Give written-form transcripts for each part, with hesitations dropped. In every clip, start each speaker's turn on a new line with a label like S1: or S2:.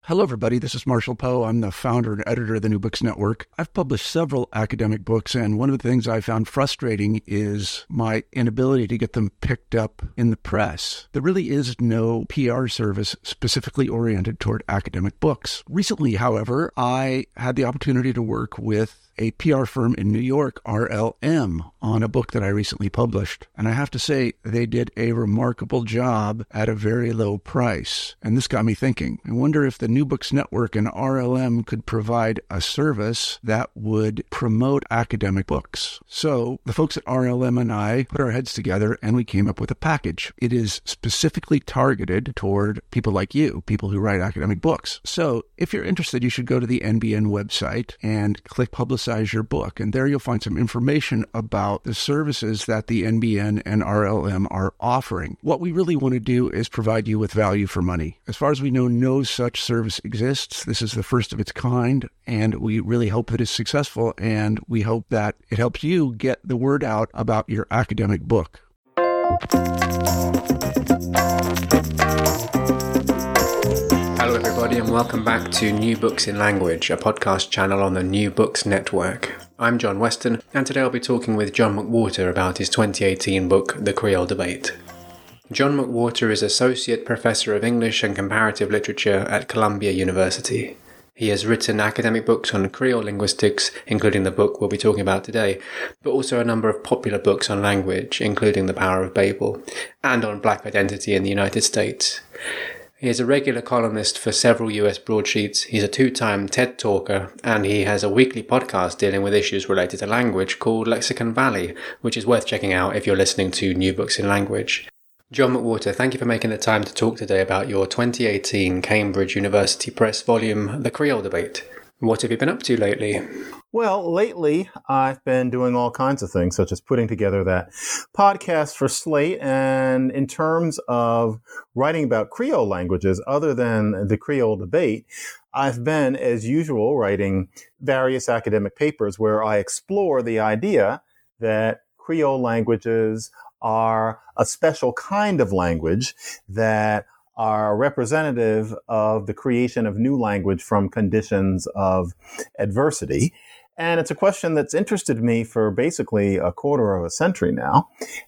S1: Hello, everybody. This is Marshall Poe. I'm the founder and editor of the New Books Network. I've published several academic books, and one of the things I found frustrating is my inability to get them picked up in the press. There really is no PR service specifically oriented toward academic books. Recently, however, I had the opportunity to work with a PR firm in New York, RLM, on a book that I recently published. And I have to say, they did a remarkable job at a very low price. And this got me thinking. I wonder if the New Books Network and RLM could provide a service that would promote academic books. So the folks at RLM and I put our heads together and we came up with a package. It is specifically targeted toward people like you, people who write academic books. So if you're interested, you should go to the NBN website and click Publicize Your Book. And there you'll find some information about the services that the NBN and RLM are offering. What we really want to do is provide you with value for money. As far as we know, no such service exists. This is the first of its kind, and we really hope that it's successful, and we hope that it helps you get the word out about your academic book.
S2: Hello everybody and welcome back to New Books in Language, a podcast channel on the New Books Network. I'm John Weston, and today I'll be talking with John McWhorter about his 2018 book, The Creole Debate. John McWhorter is Associate Professor of English and Comparative Literature at Columbia University. He has written academic books on Creole linguistics, including the book we'll be talking about today, but also a number of popular books on language, including The Power of Babel, and on Black identity in the United States. He is a regular columnist for several US broadsheets, he's a two-time TED talker, and he has a weekly podcast dealing with issues related to language called Lexicon Valley, which is worth checking out if you're listening to New Books in Language. John McWhorter, thank you for making the time to talk today about your 2018 Cambridge University Press volume, The Creole Debate. What have you been up to lately?
S3: Well, lately, I've been doing all kinds of things, such as putting together that podcast for Slate. And in terms of writing about Creole languages, other than the Creole Debate, I've been, as usual, writing various academic papers where I explore the idea that Creole languages are a special kind of language that are representative of the creation of new language from conditions of adversity. And it's a question that's interested me for basically a quarter of a century now.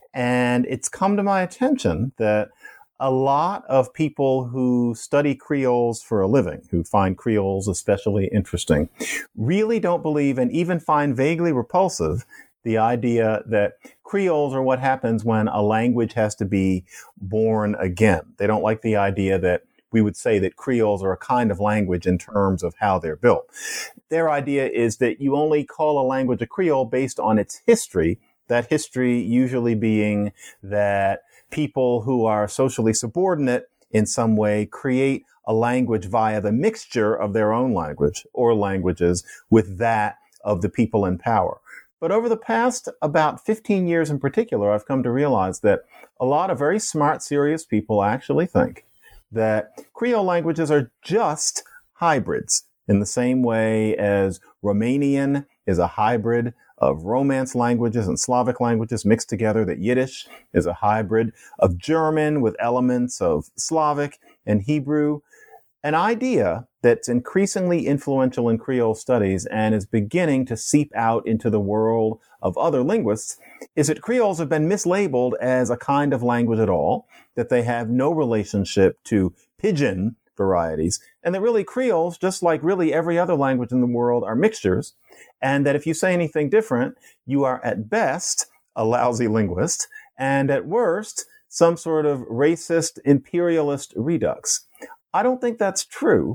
S3: And it's come to my attention that a lot of people who study Creoles for a living, who find Creoles especially interesting, really don't believe and even find vaguely repulsive the idea that Creoles are what happens when a language has to be born again. They don't like the idea that we would say that Creoles are a kind of language in terms of how they're built. Their idea is that you only call a language a Creole based on its history, that history usually being that people who are socially subordinate in some way create a language via the mixture of their own language or languages with that of the people in power. But over the past about 15 years in particular, I've come to realize that a lot of very smart, serious people actually think that Creole languages are just hybrids in the same way as Romanian is a hybrid of Romance languages and Slavic languages mixed together, that Yiddish is a hybrid of German with elements of Slavic and Hebrew. An idea that's increasingly influential in Creole studies and is beginning to seep out into the world of other linguists is that Creoles have been mislabeled as a kind of language at all, that they have no relationship to pidgin varieties, and that really Creoles, just like really every other language in the world, are mixtures, and that if you say anything different, you are at best a lousy linguist, and at worst, some sort of racist imperialist redux. I don't think that's true.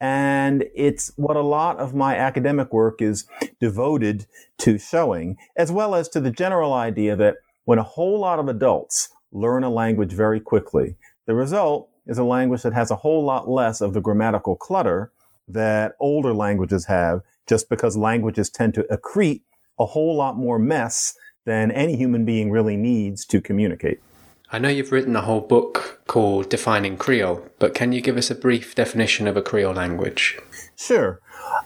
S3: And it's what a lot of my academic work is devoted to showing, as well as to the general idea that when a whole lot of adults learn a language very quickly, the result is a language that has a whole lot less of the grammatical clutter that older languages have, just because languages tend to accrete a whole lot more mess than any human being really needs to communicate.
S2: I know you've written a whole book called Defining Creole, but can you give us a brief definition of a Creole language?
S3: Sure.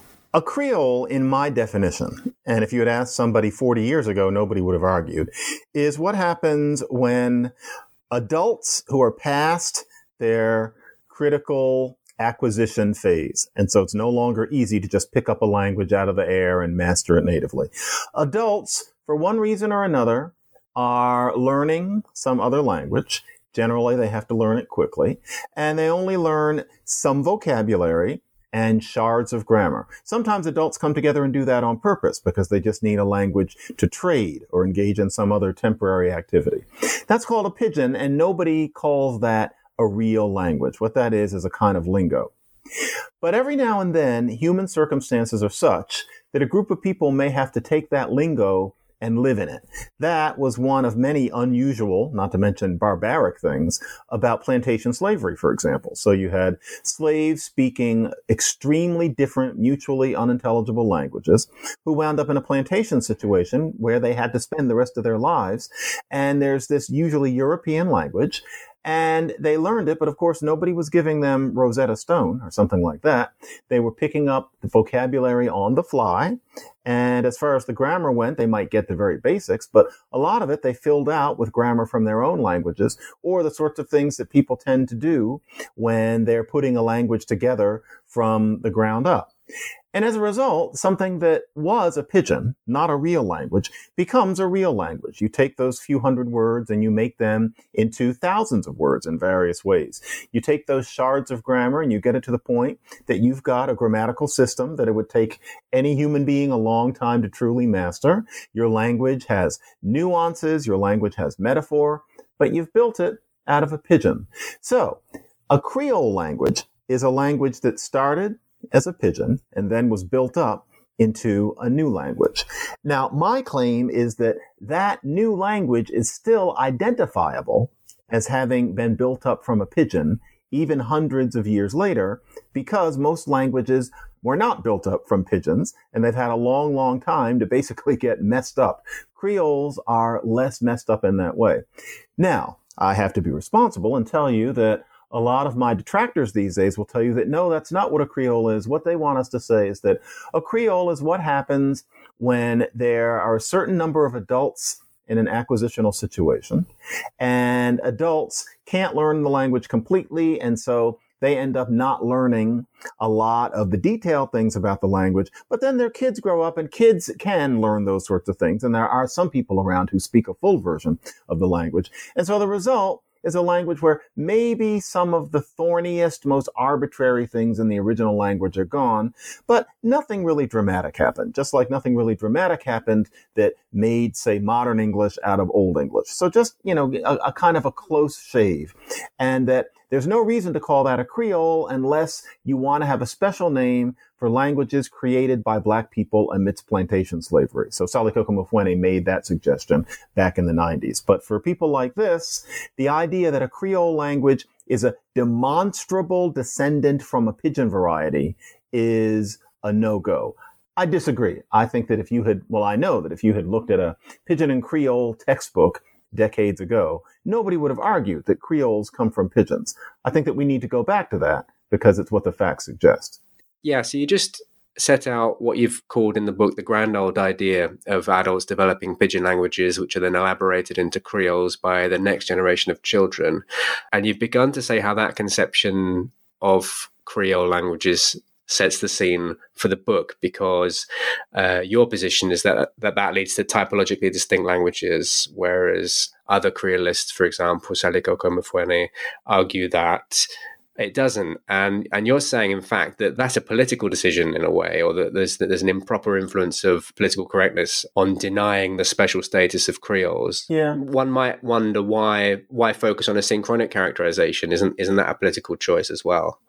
S3: A Creole, in my definition, and if you had asked somebody 40 years ago, nobody would have argued, is what happens when adults who are past their critical acquisition phase. And so it's no longer easy to just pick up a language out of the air and master it natively. Adults, for one reason or another, are learning some other language. Generally, they have to learn it quickly, and they only learn some vocabulary and shards of grammar. Sometimes adults come together and do that on purpose because they just need a language to trade or engage in some other temporary activity. That's called a pidgin, and nobody calls that a real language. What that is a kind of lingo. But every now and then, human circumstances are such that a group of people may have to take that lingo and live in it. That was one of many unusual, not to mention barbaric things about plantation slavery, for example. So you had slaves speaking extremely different, mutually unintelligible languages who wound up in a plantation situation where they had to spend the rest of their lives. And there's this usually European language, and they learned it, but of course nobody was giving them Rosetta Stone or something like that. They were picking up the vocabulary on the fly. And as far as the grammar went, they might get the very basics, but a lot of it they filled out with grammar from their own languages, or the sorts of things that people tend to do when they're putting a language together from the ground up. And as a result, something that was a pidgin, not a real language, becomes a real language. You take those few hundred words and you make them into thousands of words in various ways. You take those shards of grammar and you get it to the point that you've got a grammatical system that it would take any human being a long time to truly master. Your language has nuances, your language has metaphor, but you've built it out of a pidgin. So, a Creole language is a language that started as a pidgin and then was built up into a new language. Now, my claim is that that new language is still identifiable as having been built up from a pidgin even hundreds of years later, because most languages were not built up from pidgins, and they've had a long, long time to basically get messed up. Creoles are less messed up in that way. Now, I have to be responsible and tell you that a lot of my detractors these days will tell you that, no, that's not what a Creole is. What they want us to say is that a Creole is what happens when there are a certain number of adults in an acquisitional situation, and adults can't learn the language completely, and so they end up not learning a lot of the detailed things about the language, but then their kids grow up and kids can learn those sorts of things, and there are some people around who speak a full version of the language. And so the result is a language where maybe some of the thorniest, most arbitrary things in the original language are gone, but nothing really dramatic happened, just like nothing really dramatic happened that made, say, modern English out of Old English. So just, a kind of a close shave. And that there's no reason to call that a Creole unless you want to have a special name for languages created by Black people amidst plantation slavery. So Sally Koko Mofwene made that suggestion back in the 90s. But for people like this, the idea that a Creole language is a demonstrable descendant from a pidgin variety is a no-go. I disagree. I think that I know that if you had looked at a Pidgin and Creole textbook decades ago, nobody would have argued that Creoles come from pidgins. I think that we need to go back to that because it's what the facts suggest.
S2: Yeah, so you just set out what you've called in the book the grand old idea of adults developing pidgin languages, which are then elaborated into Creoles by the next generation of children. And you've begun to say how that conception of Creole languages sets the scene for the book, because your position is that leads to typologically distinct languages, whereas other Creolists, for example, Sally Koko Mofwene, argue that it doesn't. And you're saying, in fact, that that's a political decision in a way, or that there's an improper influence of political correctness on denying the special status of Creoles.
S3: Yeah.
S2: One might wonder why focus on a synchronic characterization? Isn't that a political choice as well?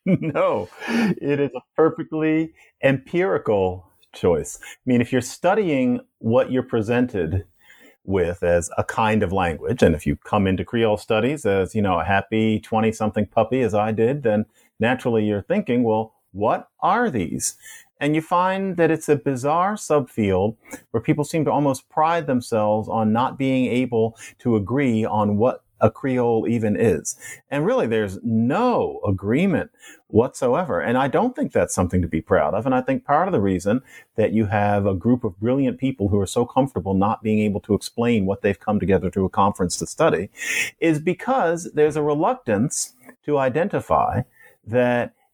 S3: No, it is a perfectly empirical choice. I mean, if you're studying what you're presented with as a kind of language, and if you come into Creole studies as, a happy 20-something puppy as I did, then naturally you're thinking, well, what are these? And you find that it's a bizarre subfield where people seem to almost pride themselves on not being able to agree on what a Creole even is. And really, there's no agreement whatsoever. And I don't think that's something to be proud of. And I think part of the reason that you have a group of brilliant people who are so comfortable not being able to explain what they've come together to a conference to study is because there's a reluctance to identify that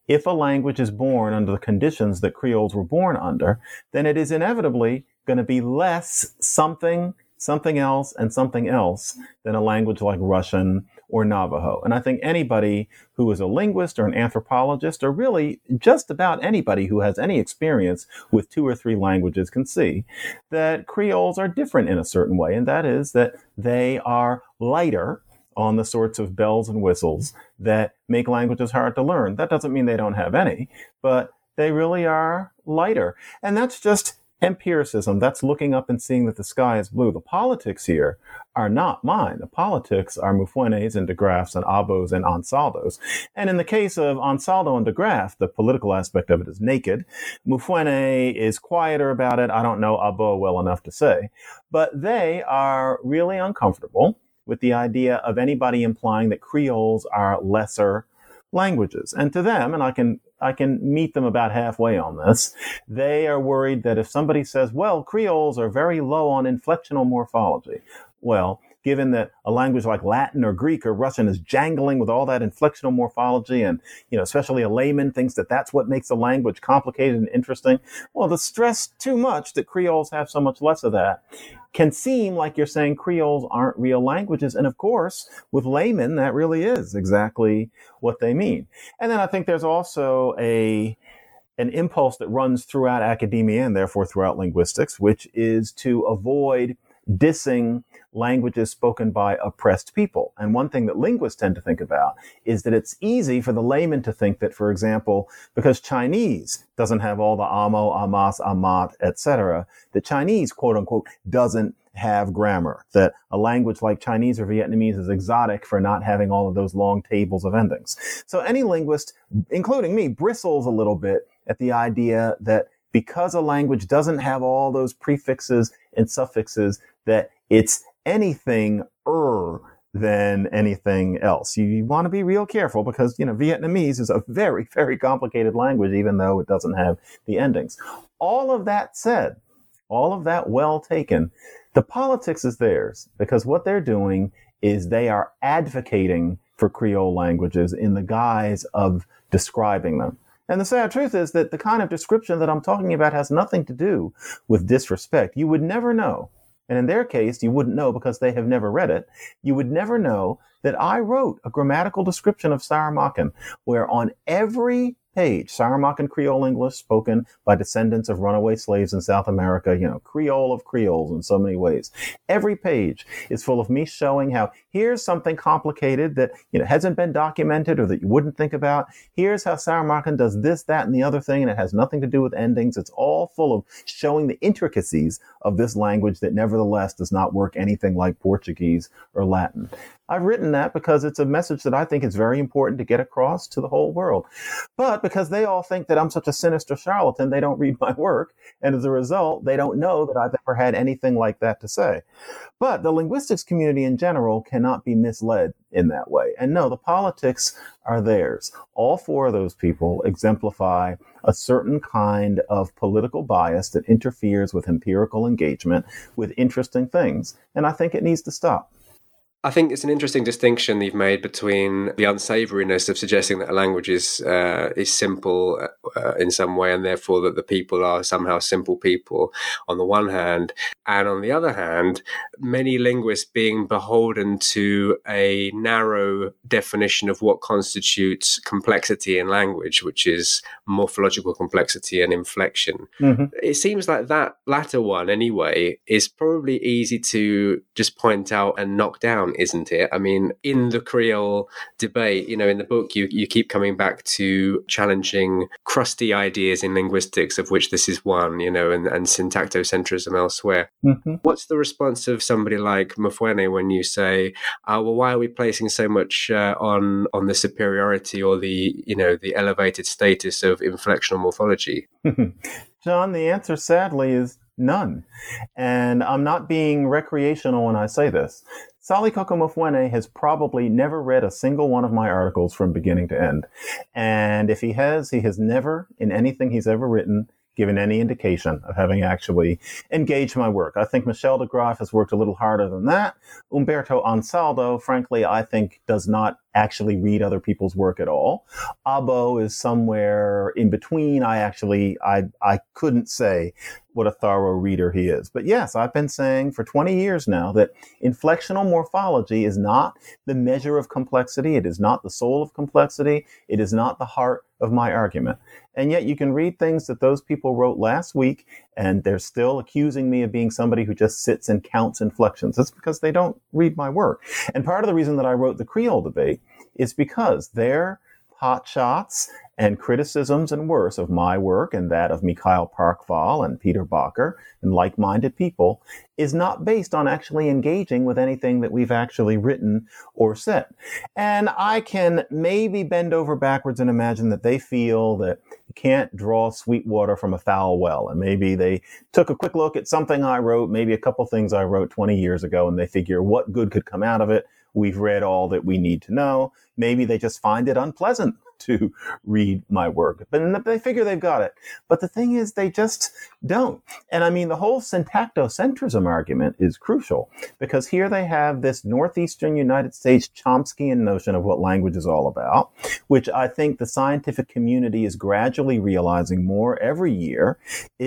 S3: if a language is born under the conditions that Creoles were born under, then it is inevitably going to be less something, something else, and something else than a language like Russian or Navajo. And I think anybody who is a linguist or an anthropologist, or really just about anybody who has any experience with 2 or 3 languages, can see that Creoles are different in a certain way. And that is that they are lighter on the sorts of bells and whistles that make languages hard to learn. That doesn't mean they don't have any, but they really are lighter. And that's just empiricism. That's looking up and seeing that the sky is blue. The politics here are not mine. The politics are Mufwene's and de Graaf's and Abo's and Ansaldo's. And in the case of Ansaldo and de Graaf, the political aspect of it is naked. Mufwene is quieter about it. I don't know Abo well enough to say. But they are really uncomfortable with the idea of anybody implying that Creoles are lesser languages. And to them, and I can meet them about halfway on this, they are worried that if somebody says, well, Creoles are very low on inflectional morphology. Well, given that a language like Latin or Greek or Russian is jangling with all that inflectional morphology, and, especially a layman thinks that that's what makes a language complicated and interesting. Well, to stress too much that Creoles have so much less of that can seem like you're saying Creoles aren't real languages. And of course, with laymen, that really is exactly what they mean. And then I think there's also an impulse that runs throughout academia and therefore throughout linguistics, which is to avoid dissing languages spoken by oppressed people. And one thing that linguists tend to think about is that it's easy for the layman to think that, for example, because Chinese doesn't have all the amo, amas, amat, etc., that Chinese, quote unquote, doesn't have grammar, that a language like Chinese or Vietnamese is exotic for not having all of those long tables of endings. So any linguist, including me, bristles a little bit at the idea that because a language doesn't have all those prefixes and suffixes, that it's anything than anything else. You want to be real careful because, Vietnamese is a very, very complicated language, even though it doesn't have the endings. All of that said, all of that well taken, the politics is theirs because what they're doing is they are advocating for Creole languages in the guise of describing them. And the sad truth is that the kind of description that I'm talking about has nothing to do with disrespect. You would never know. And in their case, you wouldn't know because they have never read it. You would never know that I wrote a grammatical description of Saramaccan, where on every page, Saramaccan Creole English spoken by descendants of runaway slaves in South America, Creole of Creoles in so many ways. Every page is full of me showing how here's something complicated that, hasn't been documented or that you wouldn't think about. Here's how Saramaccan does this, that, and the other thing, and it has nothing to do with endings. It's all full of showing the intricacies of this language that nevertheless does not work anything like Portuguese or Latin. I've written that because it's a message that I think is very important to get across to the whole world. But because they all think that I'm such a sinister charlatan, they don't read my work. And as a result, they don't know that I've ever had anything like that to say. But the linguistics community in general cannot be misled in that way. And no, the politics are theirs. All 4 of those people exemplify a certain kind of political bias that interferes with empirical engagement with interesting things. And I think it needs to stop.
S2: I think it's an interesting distinction you've made between the unsavouriness of suggesting that a language is simple in some way, and therefore that the people are somehow simple people on the one hand, and on the other hand, many linguists being beholden to a narrow definition of what constitutes complexity in language, which is morphological complexity and inflection. Mm-hmm. It seems like that latter one, anyway, is probably easy to just point out and knock down, isn't it? I mean, in the Creole debate, in the book, you keep coming back to challenging crusty ideas in linguistics, of which this is one, and syntactocentrism elsewhere. Mm-hmm. What's the response of somebody like Mufwene when you say, well, why are we placing so much on the superiority or the elevated status of inflectional morphology?
S3: John, the answer, sadly, is none. And I'm not being recreational when I say this. Salikoko Mufwene has probably never read a single one of my articles from beginning to end. And if he has never, in anything he's ever written, given any indication of having actually engaged my work. I think Michel de Graaf has worked a little harder than that. Umberto Ansaldo, frankly, I think does not actually read other people's work at all. Abo is somewhere in between. I couldn't say what a thorough reader he is. But yes, I've been saying for 20 years now that inflectional morphology is not the measure of complexity. It is not the soul of complexity. It is not the heart of my argument. And yet you can read things that those people wrote last week, and they're still accusing me of being somebody who just sits and counts inflections. That's because they don't read my work. And part of the reason that I wrote the Creole debate is because their pot shots and criticisms and worse of my work and that of Mikhail Parkval and Peter Bakker and like-minded people is not based on actually engaging with anything that we've actually written or said. And I can maybe bend over backwards and imagine that they feel that you can't draw sweet water from a foul well. And maybe they took a quick look at something I wrote, maybe a couple things I wrote 20 years ago, and they figure what good could come out of it. We've read all that we need to know. Maybe they just find it unpleasant to read my work, but they figure they've got it. But the thing is, they just don't. And I mean, the whole syntactocentrism argument is crucial because here they have this northeastern United States Chomskyan notion of what language is all about, which I think the scientific community is gradually realizing more every year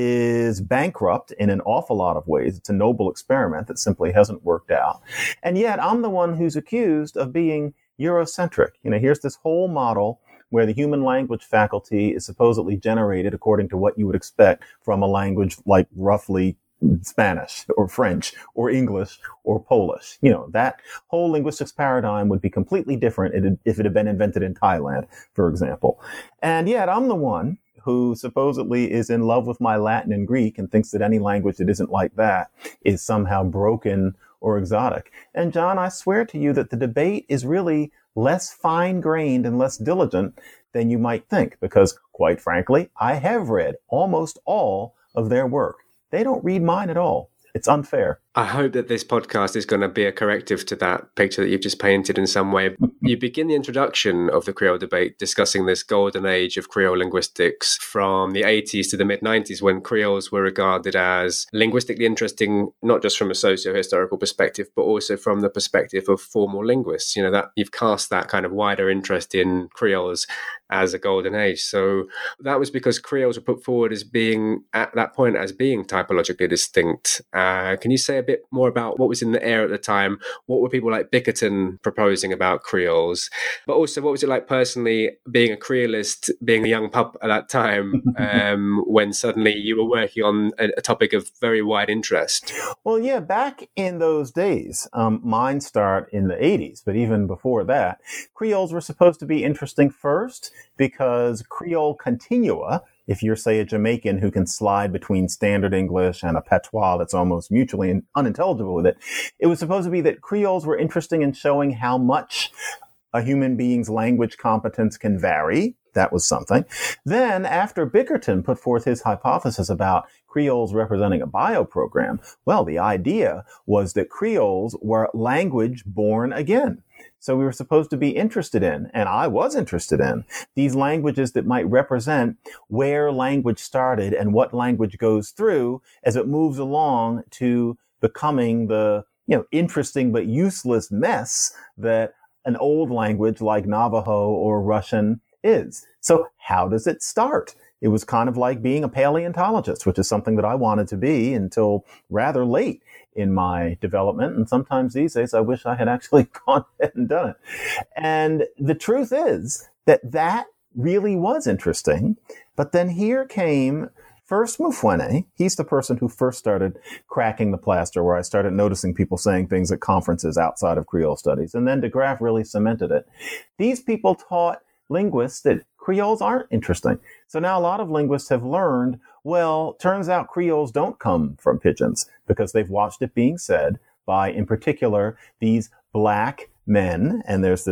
S3: is bankrupt in an awful lot of ways. It's a noble experiment that simply hasn't worked out. And yet I'm the one who's accused of being Eurocentric. Here's this whole model where the human language faculty is supposedly generated according to what you would expect from a language like roughly Spanish or French or English or Polish. That whole linguistics paradigm would be completely different if it had been invented in Thailand, for example. And yet I'm the one who supposedly is in love with my Latin and Greek and thinks that any language that isn't like that is somehow broken or exotic. And John, I swear to you that the debate is really less fine-grained and less diligent than you might think, because quite frankly, I have read almost all of their work. They don't read mine at all. It's unfair.
S2: I hope that this podcast is going to be a corrective to that picture that you've just painted in some way. You begin the introduction of the Creole debate discussing this golden age of Creole linguistics from the 80s to the mid-90s, when Creoles were regarded as linguistically interesting, not just from a socio-historical perspective, but also from the perspective of formal linguists. That you've cast that kind of wider interest in Creoles as a golden age. So that was because Creoles were put forward as being, at that point, as being typologically distinct. Can you say a bit more about what was in the air at the time? What were people like Bickerton proposing about Creoles? But also, what was it like personally being a Creolist, being a young pup at that time, when suddenly you were working on a topic of very wide interest?
S3: Well, yeah, back in those days, mine start in the 80s, but even before that, Creoles were supposed to be interesting first because Creole continua, if you're, say, a Jamaican who can slide between standard English and a patois that's almost mutually unintelligible with it, it was supposed to be that Creoles were interesting in showing how much a human being's language competence can vary. That was something. Then, after Bickerton put forth his hypothesis about Creoles representing a bioprogram, well, the idea was that Creoles were language born again. So we were supposed to be interested in, and I was interested in, these languages that might represent where language started and what language goes through as it moves along to becoming the, interesting but useless mess that an old language like Navajo or Russian is. So how does it start? It was kind of like being a paleontologist, which is something that I wanted to be until rather late in my development. And sometimes these days, I wish I had actually gone ahead and done it. And the truth is that really was interesting. But then here came first Mufwene. He's the person who first started cracking the plaster, where I started noticing people saying things at conferences outside of Creole studies. And then de Graaf really cemented it. These people taught linguists that Creoles aren't interesting. So now a lot of linguists have learned, well, turns out Creoles don't come from pigeons, because they've watched it being said by, in particular, these black men. And there's this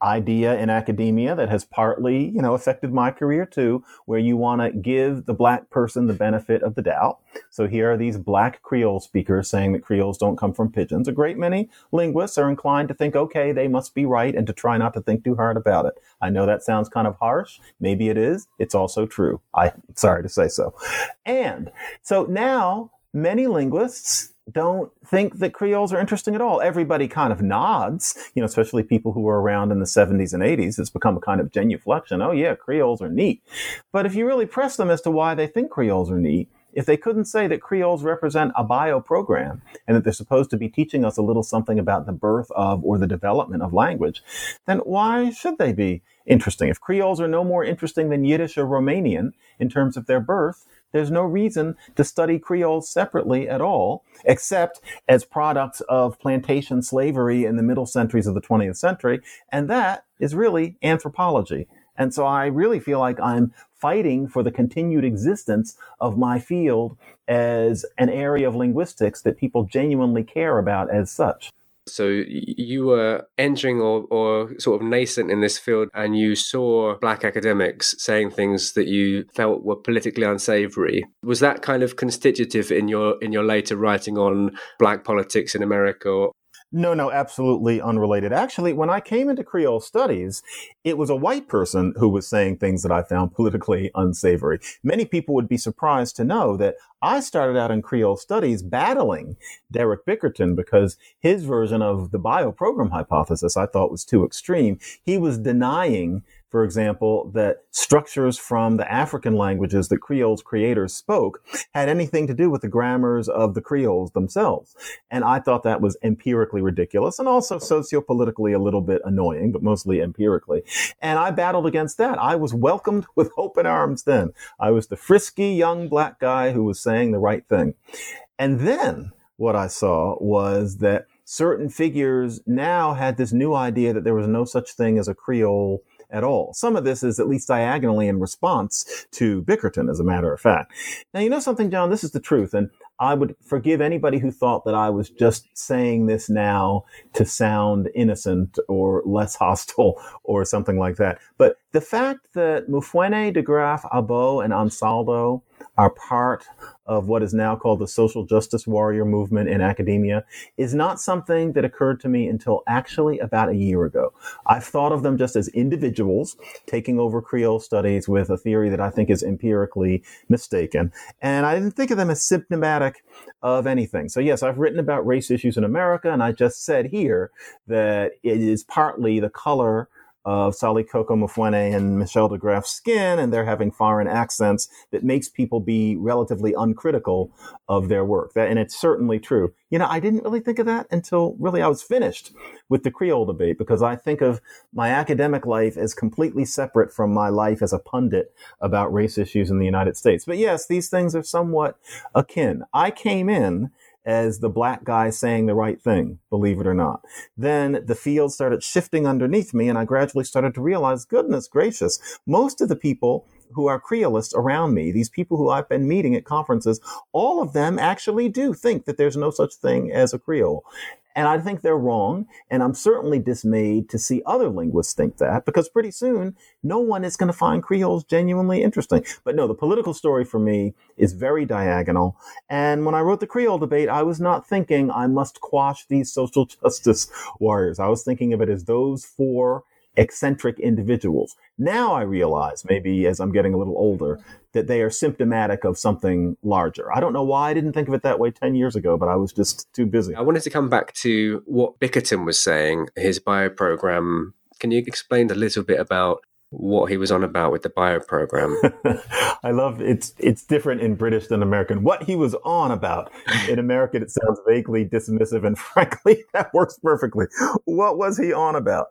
S3: idea in academia that has partly, affected my career too, where you want to give the Black person the benefit of the doubt. So here are these Black Creole speakers saying that Creoles don't come from pigeons. A great many linguists are inclined to think, okay, they must be right, and to try not to think too hard about it. I know that sounds kind of harsh. Maybe it is. It's also true. I'm sorry to say so. And so now many linguists don't think that Creoles are interesting at all. Everybody kind of nods, especially people who were around in the 70s and 80s. It's become a kind of genuflection. Oh yeah, Creoles are neat. But if you really press them as to why they think Creoles are neat, if they couldn't say that Creoles represent a bio program and that they're supposed to be teaching us a little something about the birth of or the development of language, then why should they be interesting? If Creoles are no more interesting than Yiddish or Romanian in terms of their birth, there's no reason to study Creoles separately at all, except as products of plantation slavery in the middle centuries of the 20th century. And that is really anthropology. And so I really feel like I'm fighting for the continued existence of my field as an area of linguistics that people genuinely care about as such.
S2: So you were entering or sort of nascent in this field, and you saw Black academics saying things that you felt were politically unsavory. Was that kind of constitutive in your later writing on Black politics in America?
S3: No, absolutely unrelated. Actually, when I came into Creole studies, it was a white person who was saying things that I found politically unsavory. Many people would be surprised to know that I started out in Creole studies battling Derek Bickerton because his version of the bioprogram hypothesis I thought was too extreme. He was denying, for example, that structures from the African languages that Creole's creators spoke had anything to do with the grammars of the Creoles themselves. And I thought that was empirically ridiculous and also sociopolitically a little bit annoying, but mostly empirically. And I battled against that. I was welcomed with open arms then. I was the frisky young Black guy who was saying the right thing. And then what I saw was that certain figures now had this new idea that there was no such thing as a Creole at all. Some of this is at least diagonally in response to Bickerton, as a matter of fact. Now, you know something, John? This is the truth. And I would forgive anybody who thought that I was just saying this now to sound innocent or less hostile or something like that. But the fact that Mufwene, de Graaf, Abo, and Ansaldo are part of what is now called the social justice warrior movement in academia is not something that occurred to me until actually about a year ago. I've thought of them just as individuals taking over Creole studies with a theory that I think is empirically mistaken. And I didn't think of them as symptomatic of anything. So yes, I've written about race issues in America, and I just said here that it is partly the color of Sally Coco Mufwene and Michel de Graaf's skin, and they're having foreign accents that makes people be relatively uncritical of their work. And it's certainly true. I didn't really think of that until really I was finished with the Creole debate, because I think of my academic life as completely separate from my life as a pundit about race issues in the United States. But yes, these things are somewhat akin. I came in as the Black guy saying the right thing, believe it or not. Then the field started shifting underneath me, and I gradually started to realize, goodness gracious, most of the people who are Creolists around me, these people who I've been meeting at conferences, all of them actually do think that there's no such thing as a Creole. And I think they're wrong. And I'm certainly dismayed to see other linguists think that, because pretty soon no one is going to find Creoles genuinely interesting. But no, the political story for me is very diagonal. And when I wrote the Creole debate, I was not thinking I must quash these social justice warriors. I was thinking of it as those four eccentric individuals. Now I realize, maybe as I'm getting a little older, that they are symptomatic of something larger. I don't know why I didn't think of it that way 10 years ago, but I was just too busy.
S2: I wanted to come back to what Bickerton was saying, his bioprogram. Can you explain a little bit about what he was on about with the bioprogram?
S3: I love it's different in British than American. What he was on about. In American, it sounds vaguely dismissive, and frankly, that works perfectly. What was he on about?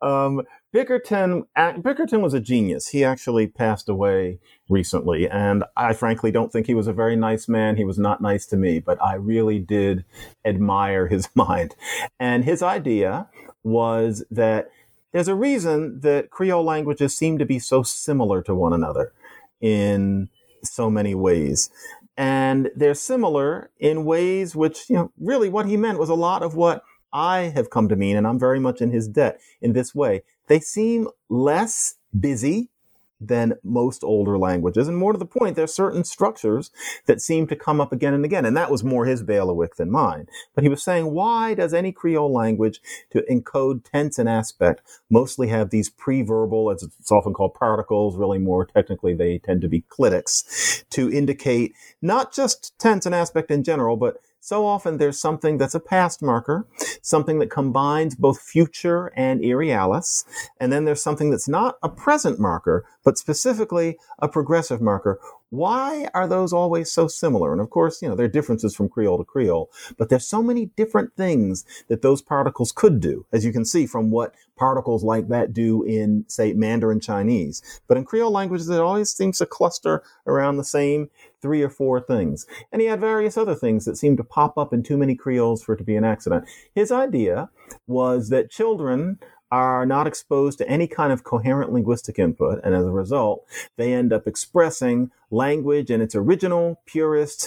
S3: Bickerton was a genius. He actually passed away recently, and I frankly don't think he was a very nice man. He was not nice to me, but I really did admire his mind. And his idea was that there's a reason that Creole languages seem to be so similar to one another in so many ways. And they're similar in ways which, really what he meant was a lot of what I have come to mean, and I'm very much in his debt in this way. they seem less busy than most older languages. And more to the point, there's certain structures that seem to come up again and again. And that was more his bailiwick than mine. But he was saying, why does any Creole language to encode tense and aspect mostly have these pre-verbal, as it's often called, particles? Really more technically, they tend to be clitics, to indicate not just tense and aspect in general, but so often there's something that's a past marker, something that combines both future and irrealis, and then there's something that's not a present marker, but specifically a progressive marker. Why are those always so similar? And of course, there are differences from Creole to Creole, but there's so many different things that those particles could do, as you can see from what particles like that do in, say, Mandarin Chinese. But in Creole languages, it always seems to cluster around the same 3 or 4 things. And he had various other things that seem to pop up in too many Creoles for it to be an accident. His idea was that children are not exposed to any kind of coherent linguistic input, and as a result, they end up expressing language in its original, purest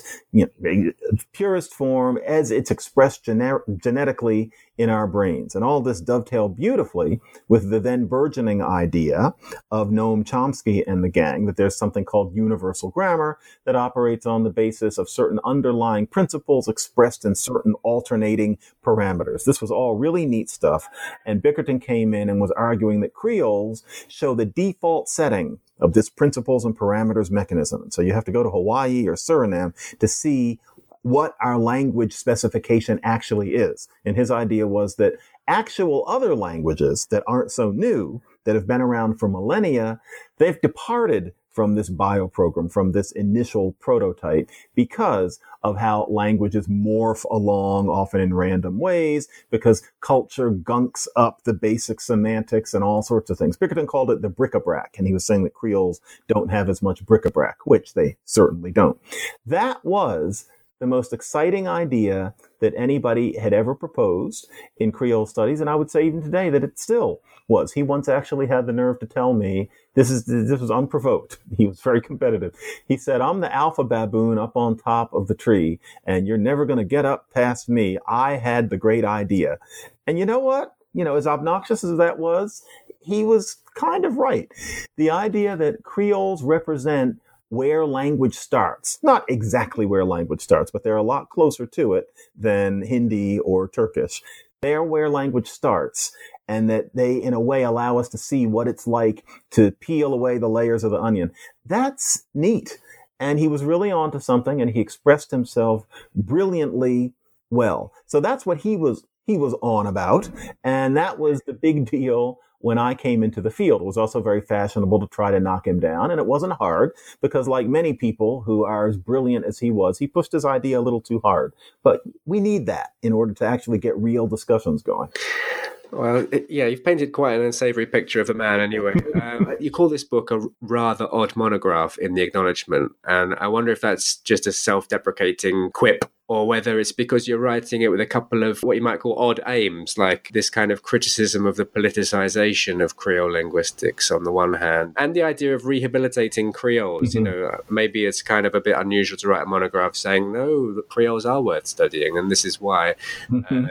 S3: form as it's expressed genetically in our brains. And all this dovetailed beautifully with the then burgeoning idea of Noam Chomsky and the gang that there's something called universal grammar that operates on the basis of certain underlying principles expressed in certain alternating parameters. This was all really neat stuff. And Bickerton came in and was arguing that Creoles show the default setting of this principles and parameters mechanism. And so you have to go to Hawaii or Suriname to see what our language specification actually is. And his idea was that actual other languages that aren't so new, that have been around for millennia, they've departed from this bioprogram, from this initial prototype, because of how languages morph along, often in random ways, because culture gunks up the basic semantics and all sorts of things. Bickerton called it the bric-a-brac, and he was saying that Creoles don't have as much bric-a-brac, which they certainly don't. That was the most exciting idea that anybody had ever proposed in Creole studies, and I would say even today that it still was. He once actually had the nerve to tell me, this was unprovoked. He was very competitive. He said, I'm the alpha baboon up on top of the tree, and you're never going to get up past me. I had the great idea. And you know what? As obnoxious as that was, he was kind of right. The idea that Creoles represent where language starts. Not exactly where language starts, but they're a lot closer to it than Hindi or Turkish. They're where language starts, and that they, in a way, allow us to see what it's like to peel away the layers of the onion. That's neat. And he was really onto something, and he expressed himself brilliantly well. So that's what he was on about, and that was the big deal when I came into the field. It was also very fashionable to try to knock him down, and it wasn't hard because, like many people who are as brilliant as he was, he pushed his idea a little too hard. But we need that in order to actually get real discussions going.
S2: Well, you've painted quite an unsavory picture of a man anyway. You call this book a rather odd monograph in the acknowledgement, and I wonder if that's just a self-deprecating quip, or whether it's because you're writing it with a couple of what you might call odd aims, like this kind of criticism of the politicization of Creole linguistics on the one hand, and the idea of rehabilitating Creoles. Mm-hmm. Maybe it's kind of a bit unusual to write a monograph saying, no, the Creoles are worth studying, and this is why. Mm-hmm.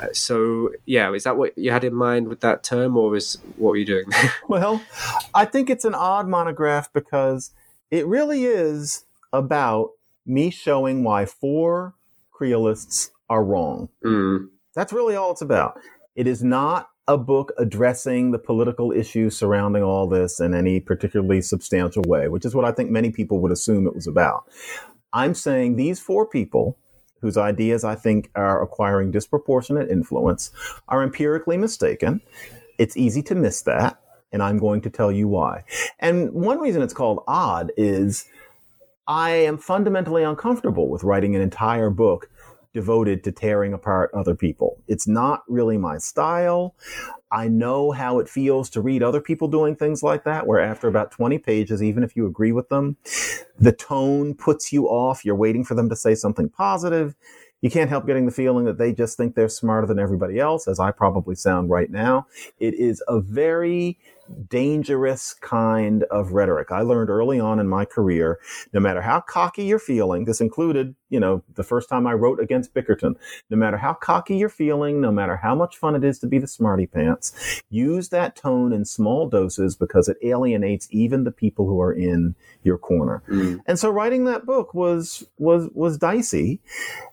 S2: Is that what you had in mind with that term, or what were you doing?
S3: Well, I think it's an odd monograph because it really is about me showing why 4 Creolists are wrong. Mm. That's really all it's about. It is not a book addressing the political issues surrounding all this in any particularly substantial way, which is what I think many people would assume it was about. I'm saying these 4 people, whose ideas I think are acquiring disproportionate influence, are empirically mistaken. It's easy to miss that, and I'm going to tell you why. And one reason it's called odd is I am fundamentally uncomfortable with writing an entire book devoted to tearing apart other people. It's not really my style. I know how it feels to read other people doing things like that, where after about 20 pages, even if you agree with them, the tone puts you off. You're waiting for them to say something positive. You can't help getting the feeling that they just think they're smarter than everybody else, as I probably sound right now. It is a very dangerous kind of rhetoric. I learned early on in my career, no matter how cocky you're feeling, this included, the first time I wrote against Bickerton, no matter how cocky you're feeling, no matter how much fun it is to be the smarty pants, use that tone in small doses because it alienates even the people who are in your corner. And so writing that book was dicey,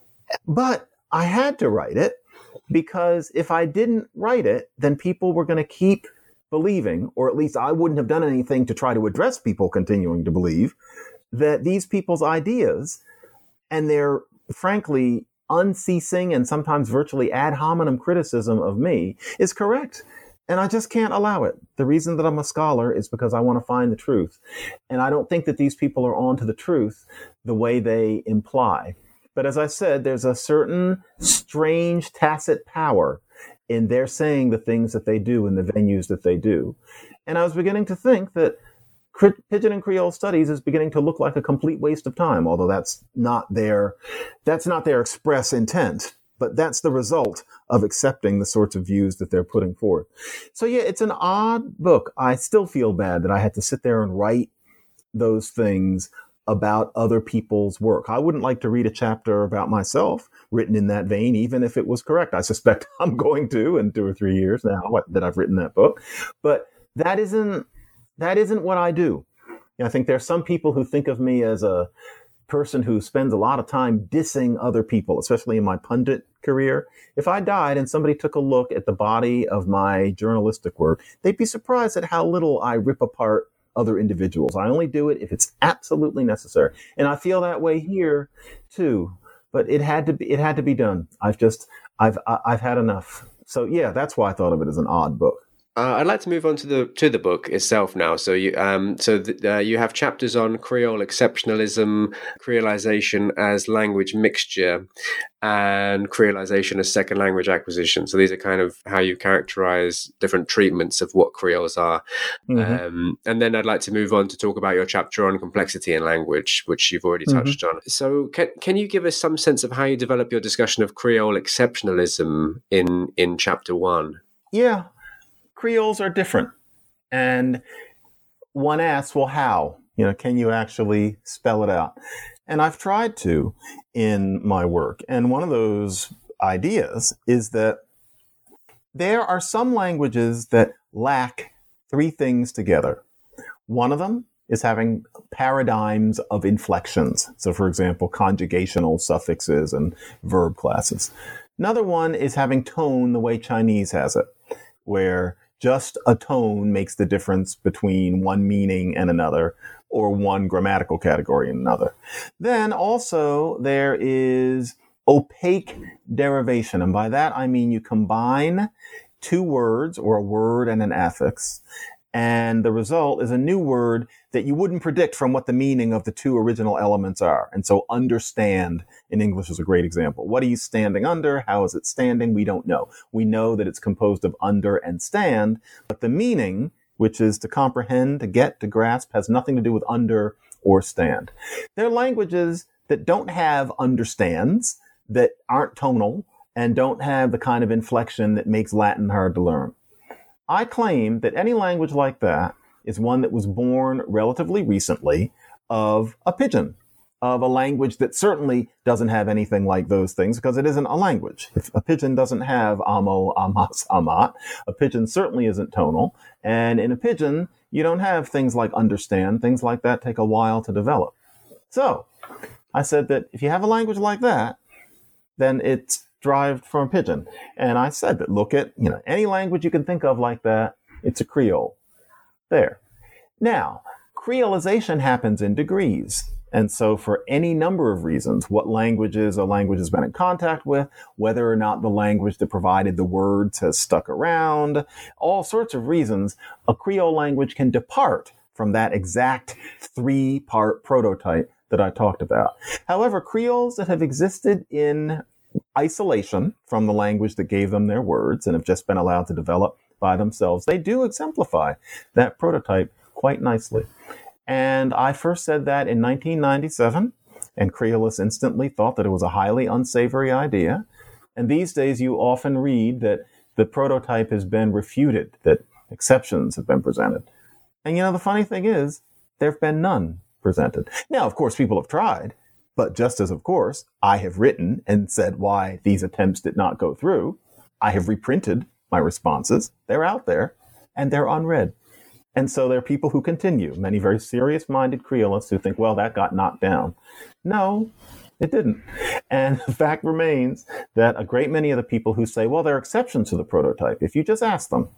S3: but I had to write it because if I didn't write it, then people were going to keep believing, or at least I wouldn't have done anything to try to address people continuing to believe that these people's ideas and their, frankly, unceasing and sometimes virtually ad hominem criticism of me is correct. And I just can't allow it. The reason that I'm a scholar is because I want to find the truth. And I don't think that these people are on to the truth the way they imply. But as I said, there's a certain strange tacit power in their saying the things that they do in the venues that they do. And I was beginning to think that Pidgin and Creole studies is beginning to look like a complete waste of time, although that's not their express intent, but that's the result of accepting the sorts of views that they're putting forth. So yeah, it's an odd book. I still feel bad that I had to sit there and write those things about other people's work. I wouldn't like to read a chapter about myself written in that vein, even if it was correct. I suspect I'm going to in 2 or 3 years now that I've written that book. But that isn't what I do. I think there are some people who think of me as a person who spends a lot of time dissing other people, especially in my pundit career. If I died and somebody took a look at the body of my journalistic work, they'd be surprised at how little I rip apart other individuals. I only do it if it's absolutely necessary. And I feel that way here too, but it had to be done. I've had enough. So yeah, that's why I thought of it as an odd book.
S2: I'd like to move on to the book itself now. So you have chapters on Creole exceptionalism, creolization as language mixture, and creolization as second language acquisition. So these are kind of how you characterize different treatments of what Creoles are. Mm-hmm. And then I'd like to move on to talk about your chapter on complexity in language, which you've already touched on. So can you give us some sense of how you develop your discussion of Creole exceptionalism in chapter 1?
S3: Yeah. Creoles are different. And one asks, well, how? Can you actually spell it out? And I've tried to in my work. And one of those ideas is that there are some languages that lack 3 things together. One of them is having paradigms of inflections. So, for example, conjugational suffixes and verb classes. Another one is having tone the way Chinese has it, where just a tone makes the difference between one meaning and another, or one grammatical category and another. Then also there is opaque derivation. And by that, I mean you combine 2 words or a word and an affix, and the result is a new word that you wouldn't predict from what the meaning of the 2 original elements are. And so understand in English is a great example. What are you standing under? How is it standing? We don't know. We know that it's composed of under and stand, but the meaning, which is to comprehend, to get, to grasp, has nothing to do with under or stand. There are languages that don't have understands, that aren't tonal, and don't have the kind of inflection that makes Latin hard to learn. I claim that any language like that is one that was born relatively recently of a pidgin, of a language that certainly doesn't have anything like those things because it isn't a language. If a pidgin doesn't have amo, amas, amat, a pidgin certainly isn't tonal. And in a pidgin, you don't have things like understand. Things like that take a while to develop. So I said that if you have a language like that, then it's derived from a pidgin. And I said that look at, any language you can think of like that, it's a Creole. There. Now, creolization happens in degrees. And so for any number of reasons, what languages a language has been in contact with, whether or not the language that provided the words has stuck around, all sorts of reasons, a Creole language can depart from that exact 3-part prototype that I talked about. However, Creoles that have existed in isolation from the language that gave them their words and have just been allowed to develop by themselves, they do exemplify that prototype quite nicely. And I first said that in 1997, and Creolists instantly thought that it was a highly unsavory idea. And these days you often read that the prototype has been refuted, that exceptions have been presented. And the funny thing is, there have been none presented. Now, of course, people have tried, but just as, of course, I have written and said why these attempts did not go through, I have reprinted my responses. They're out there, and they're unread. And so there are people who continue, many very serious-minded Creolists who think, well, that got knocked down. No, it didn't. And the fact remains that a great many of the people who say, well, there are exceptions to the prototype, if you just ask them,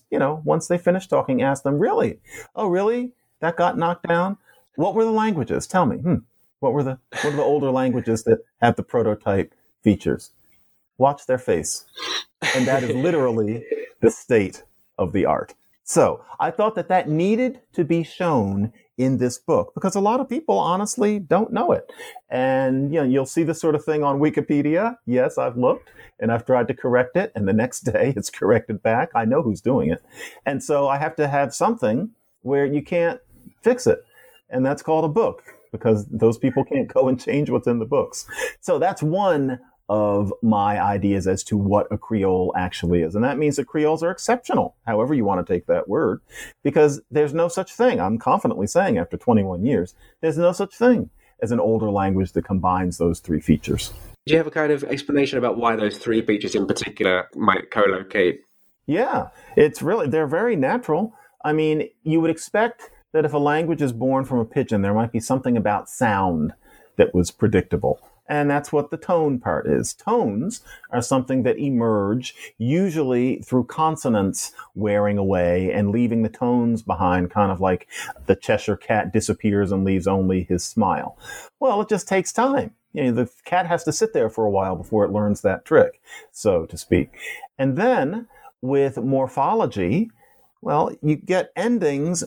S3: once they finish talking, ask them, really? Oh, really? That got knocked down? What were the languages? Tell me. What are the older languages that have the prototype features? Watch their face. And that is literally the state of the art. So I thought that needed to be shown in this book because a lot of people honestly don't know it. And, you'll see this sort of thing on Wikipedia. Yes, I've looked and I've tried to correct it. And the next day it's corrected back. I know who's doing it. And so I have to have something where you can't fix it. And that's called a book because those people can't go and change what's in the books. So that's one of my ideas as to what a Creole actually is. And that means that Creoles are exceptional, however you want to take that word, because there's no such thing, I'm confidently saying after 21 years, there's no such thing as an older language that combines those three features.
S2: Do you have a kind of explanation about why those three features in particular might co-locate?
S3: Yeah, they're very natural. I mean, you would expect that if a language is born from a pidgin, there might be something about sound that was predictable. And that's what the tone part is. Tones are something that emerge usually through consonants wearing away and leaving the tones behind, kind of like the Cheshire cat disappears and leaves only his smile. Well, it just takes time. The cat has to sit there for a while before it learns that trick, so to speak. And then with morphology, well, you get endings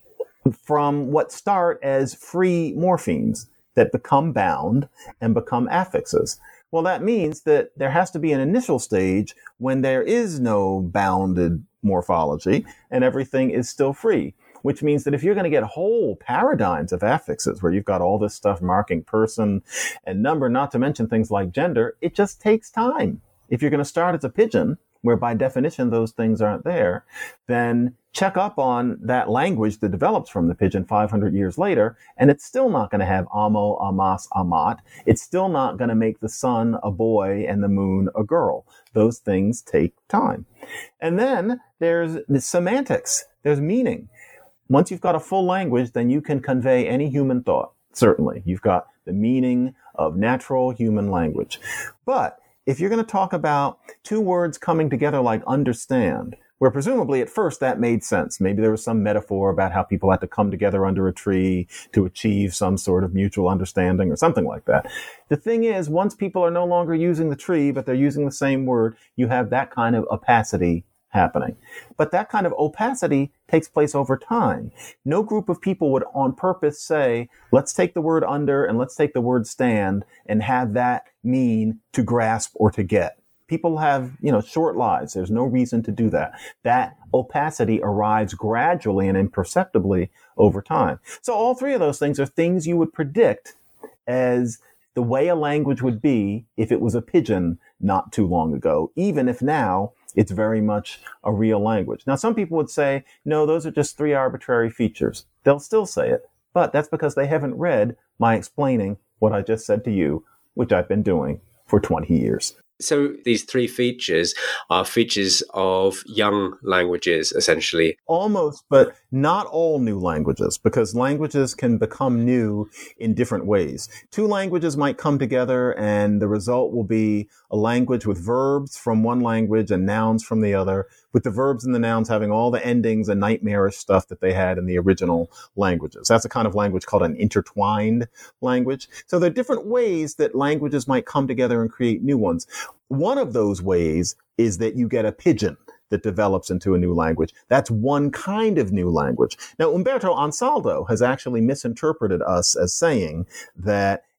S3: from what start as free morphemes that become bound and become affixes. Well, that means that there has to be an initial stage when there is no bounded morphology and everything is still free, which means that if you're going to get whole paradigms of affixes where you've got all this stuff marking person and number, not to mention things like gender, it just takes time. If you're going to start as a pidgin, where by definition those things aren't there, then check up on that language that develops from the pidgin 500 years later, and it's still not going to have amo, amas, amat. It's still not going to make the sun a boy and the moon a girl. Those things take time. And then there's the semantics. There's meaning. Once you've got a full language, then you can convey any human thought. Certainly, you've got the meaning of natural human language. But if you're going to talk about two words coming together like understand, where presumably at first that made sense. Maybe there was some metaphor about how people had to come together under a tree to achieve some sort of mutual understanding or something like that. The thing is, once people are no longer using the tree, but they're using the same word, you have that kind of opacity happening. But that kind of opacity takes place over time. No group of people would on purpose say, let's take the word under and let's take the word stand and have that mean to grasp or to get. People have, short lives. There's no reason to do that. That opacity arrives gradually and imperceptibly over time. So all three of those things are things you would predict as the way a language would be if it was a pidgin not too long ago, even if now it's very much a real language. Now, some people would say, no, those are just three arbitrary features. They'll still say it, but that's because they haven't read my explaining what I just said to you, which I've been doing for 20 years.
S2: So these three features are features of young languages, essentially.
S3: Almost, but not all new languages, because languages can become new in different ways. Two languages might come together and the result will be a language with verbs from one language and nouns from the other, with the verbs and the nouns having all the endings and nightmarish stuff that they had in the original languages. That's a kind of language called an intertwined language. So there are different ways that languages might come together and create new ones. One of those ways is that you get a pidgin that develops into a new language. That's one kind of new language. Now, Umberto Ansaldo has actually misinterpreted us as saying that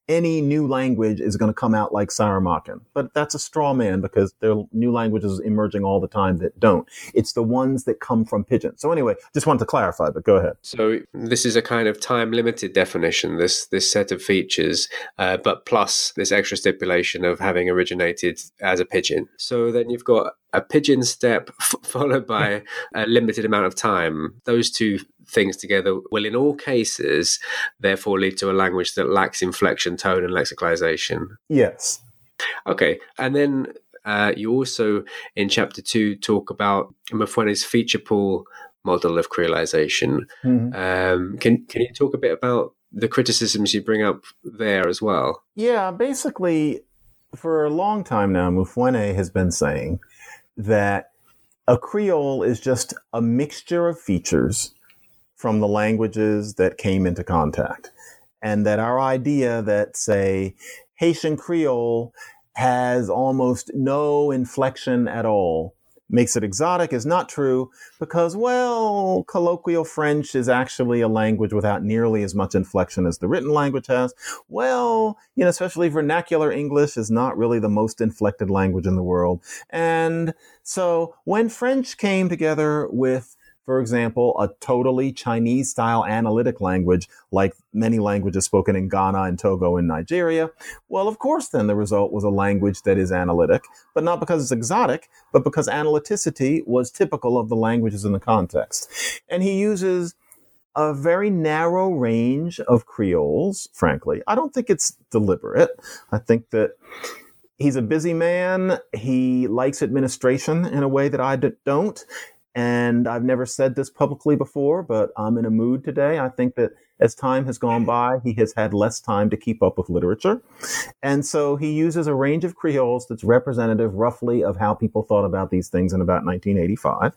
S3: any new language is going to come out like Saramaccan. But that's a straw man because there are new languages emerging all the time that don't. It's the ones that come from Pidgin. So anyway, just wanted to clarify, but go ahead.
S2: So this is a kind of time-limited definition, this set of features, but plus this extra stipulation of having originated as a Pidgin. So then you've got a Pidgin step followed by a limited amount of time. Those two things together will in all cases therefore lead to a language that lacks inflection, tone and lexicalization.
S3: Yes.
S2: Okay. And then you also in chapter 2 talk about Mufwene's feature pool model of creolization. Mm-hmm. Can you talk a bit about the criticisms you bring up there as well?
S3: Yeah, basically for a long time now Mufwene has been saying that a Creole is just a mixture of features from the languages that came into contact. And that our idea that, say, Haitian Creole has almost no inflection at all makes it exotic is not true because, well, colloquial French is actually a language without nearly as much inflection as the written language has. Well, especially vernacular English is not really the most inflected language in the world. And so when French came together with, for example, a totally Chinese-style analytic language, like many languages spoken in Ghana and Togo and Nigeria, well, of course, then the result was a language that is analytic, but not because it's exotic, but because analyticity was typical of the languages in the context. And he uses a very narrow range of Creoles, frankly. I don't think it's deliberate. I think that he's a busy man. He likes administration in a way that I don't. And I've never said this publicly before, but I'm in a mood today. I think that as time has gone by, he has had less time to keep up with literature. And so he uses a range of Creoles that's representative roughly of how people thought about these things in about 1985.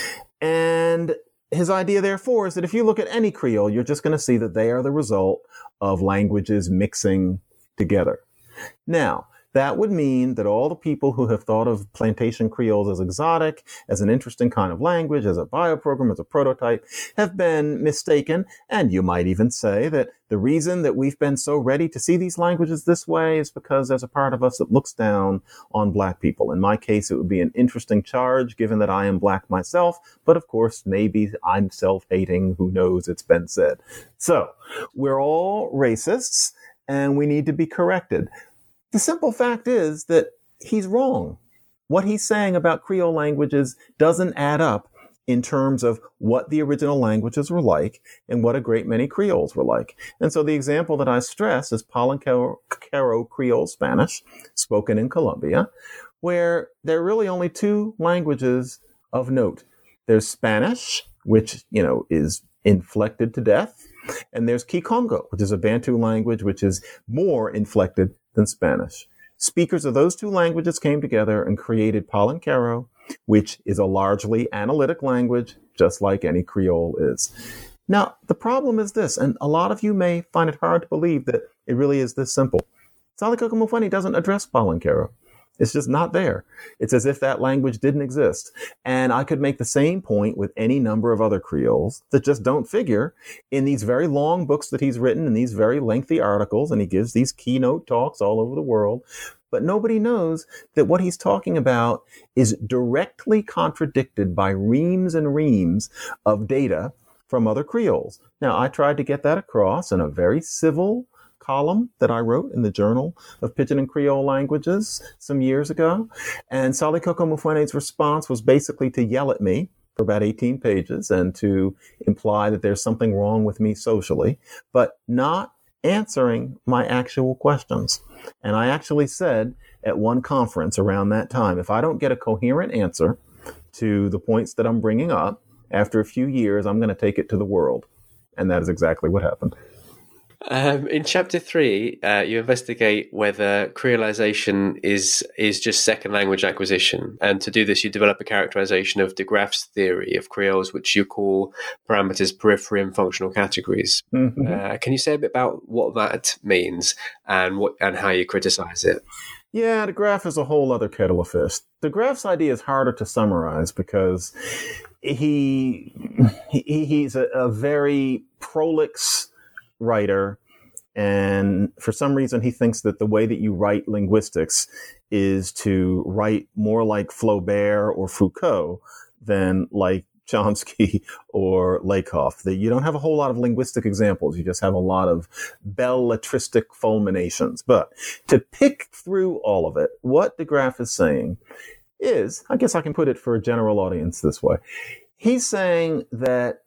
S3: And his idea, therefore, is that if you look at any Creole, you're just going to see that they are the result of languages mixing together. Now, that would mean that all the people who have thought of plantation Creoles as exotic, as an interesting kind of language, as a bioprogram, as a prototype, have been mistaken. And you might even say that the reason that we've been so ready to see these languages this way is because there's a part of us that looks down on Black people. In my case, it would be an interesting charge, given that I am Black myself. But of course, maybe I'm self-hating. Who knows? It's been said. So we're all racists, and we need to be corrected. The simple fact is that he's wrong. What he's saying about Creole languages doesn't add up in terms of what the original languages were like and what a great many Creoles were like. And so the example that I stress is Palenquero Creole Spanish, spoken in Colombia, where there are really only two languages of note. There's Spanish, which, is inflected to death, and there's Kikongo, which is a Bantu language, which is more inflected than Spanish. Speakers of those two languages came together and created Palenquero, which is a largely analytic language, just like any Creole is. Now, the problem is this, and a lot of you may find it hard to believe that it really is this simple. Salikoka Mufwene doesn't address Palenquero. It's just not there. It's as if that language didn't exist. And I could make the same point with any number of other Creoles that just don't figure in these very long books that he's written and these very lengthy articles, and he gives these keynote talks all over the world. But nobody knows that what he's talking about is directly contradicted by reams and reams of data from other Creoles. Now, I tried to get that across in a very civil column that I wrote in the Journal of Pidgin and Creole Languages some years ago. And Salikoka Mufwene's response was basically to yell at me for about 18 pages and to imply that there's something wrong with me socially, but not answering my actual questions. And I actually said at one conference around that time, if I don't get a coherent answer to the points that I'm bringing up, after a few years, I'm going to take it to the world. And that is exactly what happened.
S2: In chapter 3, you investigate whether creolization is just second language acquisition. And to do this, you develop a characterization of de Graaf's theory of Creoles, which you call parameters, periphery, and functional categories. Mm-hmm. Can you say a bit about what that means and how you criticize it?
S3: Yeah, de Graaf is a whole other kettle of fish. De Graaf's idea is harder to summarize because he's a very prolix writer And for some reason, he thinks that the way that you write linguistics is to write more like Flaubert or Foucault than like Chomsky or Lakoff. That you don't have a whole lot of linguistic examples. You just have a lot of belletristic fulminations. But to pick through all of it, what de Graaf is saying is, I guess I can put it for a general audience this way. He's saying that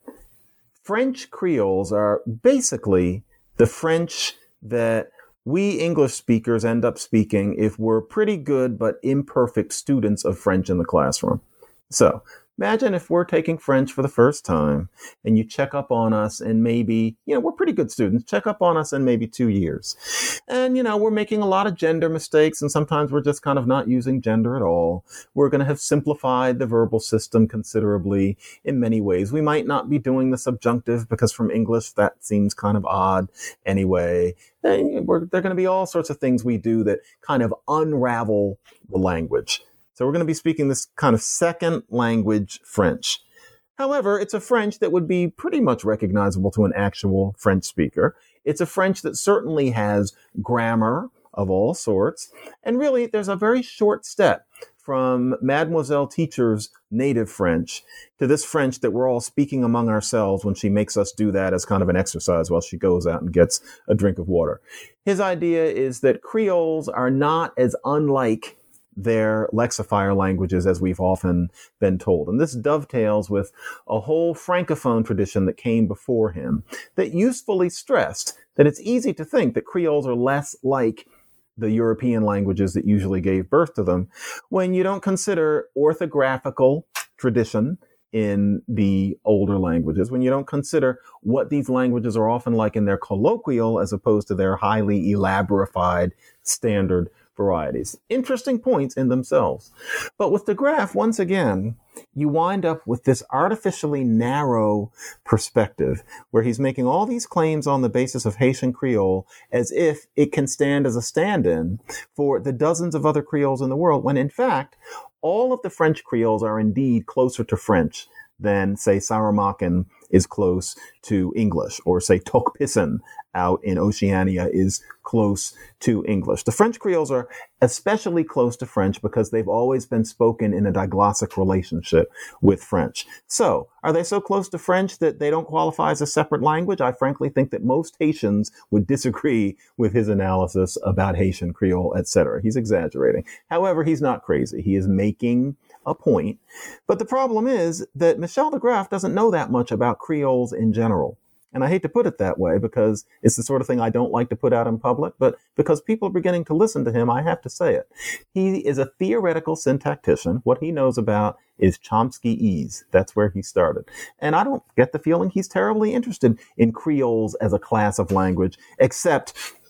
S3: French Creoles are basically the French that we English speakers end up speaking if we're pretty good but imperfect students of French in the classroom. So imagine if we're taking French for the first time and you check up on us in maybe, we're pretty good students, check up on us in maybe 2 years. And, we're making a lot of gender mistakes, and sometimes we're just kind of not using gender at all. We're going to have simplified the verbal system considerably in many ways. We might not be doing the subjunctive because from English that seems kind of odd anyway. There are going to be all sorts of things we do that kind of unravel the language. So we're going to be speaking this kind of second language French. However, it's a French that would be pretty much recognizable to an actual French speaker. It's a French that certainly has grammar of all sorts. And really, there's a very short step from Mademoiselle Teacher's native French to this French that we're all speaking among ourselves when she makes us do that as kind of an exercise while she goes out and gets a drink of water. His idea is that Creoles are not as unlike their lexifier languages as we've often been told. And this dovetails with a whole Francophone tradition that came before him that usefully stressed that it's easy to think that Creoles are less like the European languages that usually gave birth to them when you don't consider orthographical tradition in the older languages, when you don't consider what these languages are often like in their colloquial as opposed to their highly elabrified standard varieties. Interesting points in themselves. But with de Graaf, once again, you wind up with this artificially narrow perspective where he's making all these claims on the basis of Haitian Creole as if it can stand as a stand-in for the dozens of other Creoles in the world, when in fact, all of the French Creoles are indeed closer to French than, say, Saramaccan is close to English, or say Tokpisin out in Oceania is close to English. The French Creoles are especially close to French because they've always been spoken in a diglossic relationship with French. So, are they so close to French that they don't qualify as a separate language? I frankly think that most Haitians would disagree with his analysis about Haitian Creole, etc. He's exaggerating. However, he's not crazy. He is making a point. But the problem is that Michel de Graaf doesn't know that much about Creoles in general. And I hate to put it that way because it's the sort of thing I don't like to put out in public, but because people are beginning to listen to him, I have to say it. He is a theoretical syntactician. What he knows about is Chomskyese. That's where he started. And I don't get the feeling he's terribly interested in Creoles as a class of language, except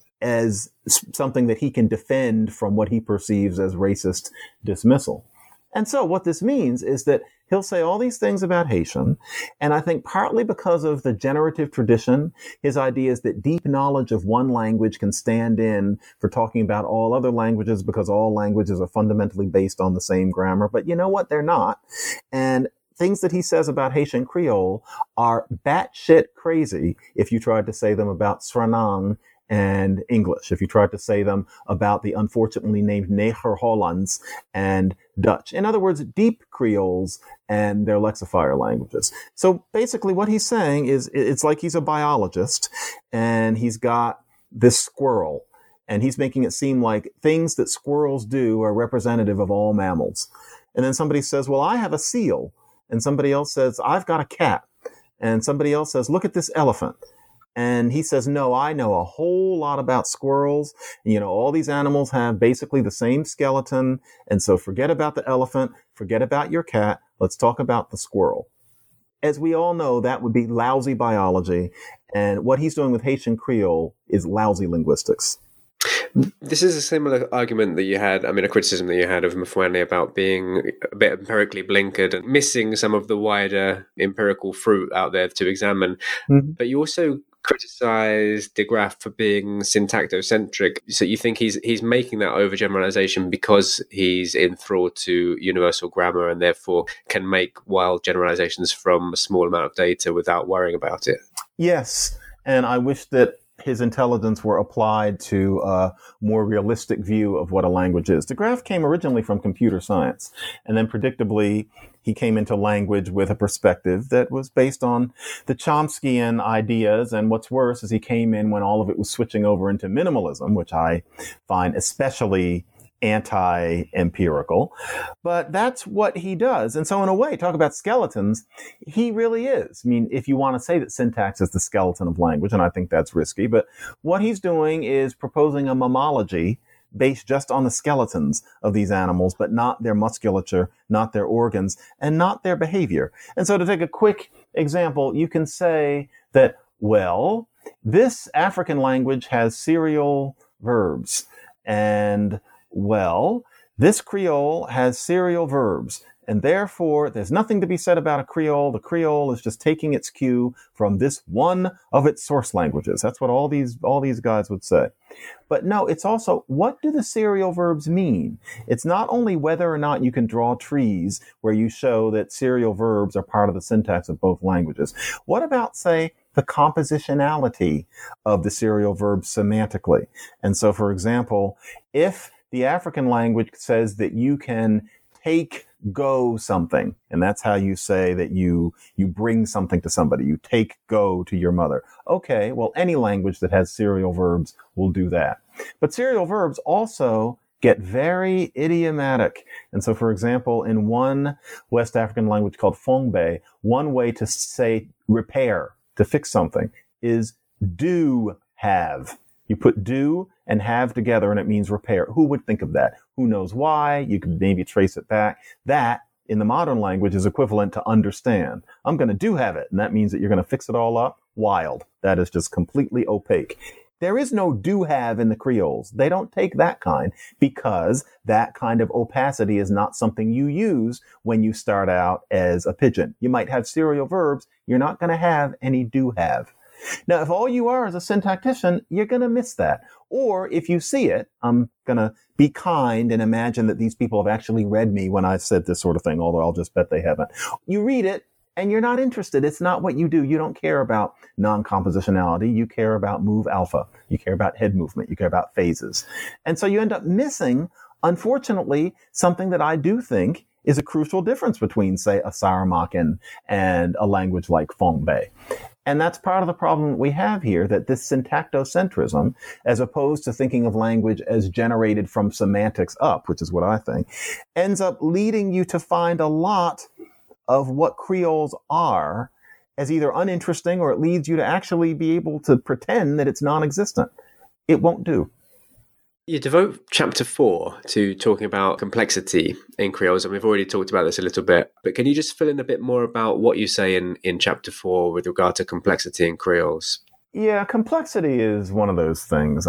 S3: as something that he can defend from what he perceives as racist dismissal. And so what this means is that he'll say all these things about Haitian, and I think partly because of the generative tradition, his idea is that deep knowledge of one language can stand in for talking about all other languages because all languages are fundamentally based on the same grammar. But you know what? They're not. And things that he says about Haitian Creole are batshit crazy if you tried to say them about Sranang and English, if you tried to say them about the unfortunately named Nederhollands and Dutch. In other words, deep Creoles and their lexifier languages. So basically what he's saying is it's like he's a biologist and he's got this squirrel and he's making it seem like things that squirrels do are representative of all mammals. And then somebody says, well, I have a seal. And somebody else says, I've got a cat. And somebody else says, look at this elephant. And he says, no, I know a whole lot about squirrels. All these animals have basically the same skeleton. And so forget about the elephant, forget about your cat. Let's talk about the squirrel. As we all know, that would be lousy biology. And what he's doing with Haitian Creole is lousy linguistics.
S2: This is a similar argument that you had, a criticism that you had of Mfwene about being a bit empirically blinkered and missing some of the wider empirical fruit out there to examine. Mm-hmm. But you also criticize de Graaf for being syntactocentric. So you think he's making that overgeneralization because he's enthralled to universal grammar and therefore can make wild generalizations from a small amount of data without worrying about it?
S3: Yes. And I wish that his intelligence were applied to a more realistic view of what a language is. De Graaf came originally from computer science, and then predictably he came into language with a perspective that was based on the Chomskyan ideas. And what's worse is he came in when all of it was switching over into minimalism, which I find especially anti-empirical, but that's what he does. And so in a way, talk about skeletons, he really is. I mean, if you want to say that syntax is the skeleton of language, and I think that's risky, but what he's doing is proposing a mammalogy based just on the skeletons of these animals, but not their musculature, not their organs, and not their behavior. And so to take a quick example, you can say that, well, this African language has serial verbs, and well, this Creole has serial verbs, and therefore there's nothing to be said about a Creole. The Creole is just taking its cue from this one of its source languages. That's what all these guys would say. But no, it's also, what do the serial verbs mean? It's not only whether or not you can draw trees where you show that serial verbs are part of the syntax of both languages. What about, say, the compositionality of the serial verbs semantically? And so, for example, if the African language says that you can go something, and that's how you say that you bring something to somebody. You go to your mother. Okay, well, any language that has serial verbs will do that. But serial verbs also get very idiomatic. And so, for example, in one West African language called Fongbe, one way to say repair, to fix something, is do have. You put do and have together, and it means repair. Who would think of that? Who knows why? You could maybe trace it back. That, in the modern language, is equivalent to understand. I'm going to do have it, and that means that you're going to fix it all up. Wild. That is just completely opaque. There is no do have in the Creoles. They don't take that kind, because that kind of opacity is not something you use when you start out as a pidgin. You might have serial verbs. You're not going to have any do have. Now, if all you are is a syntactician, you're going to miss that. Or if you see it, I'm going to be kind and imagine that these people have actually read me when I've said this sort of thing, although I'll just bet they haven't. You read it and you're not interested. It's not what you do. You don't care about non-compositionality. You care about move alpha. You care about head movement. You care about phases. And so you end up missing, unfortunately, something that I do think is a crucial difference between, say, a Saramaccan and a language like Fongbe. And that's part of the problem we have here, that this syntactocentrism, as opposed to thinking of language as generated from semantics up, which is what I think, ends up leading you to find a lot of what Creoles are as either uninteresting, or it leads you to actually be able to pretend that it's non-existent. It won't do.
S2: You devote chapter 4 to talking about complexity in Creoles, and we've already talked about this a little bit, but can you just fill in a bit more about what you say in chapter 4 with regard to complexity in Creoles?
S3: Yeah, complexity is one of those things.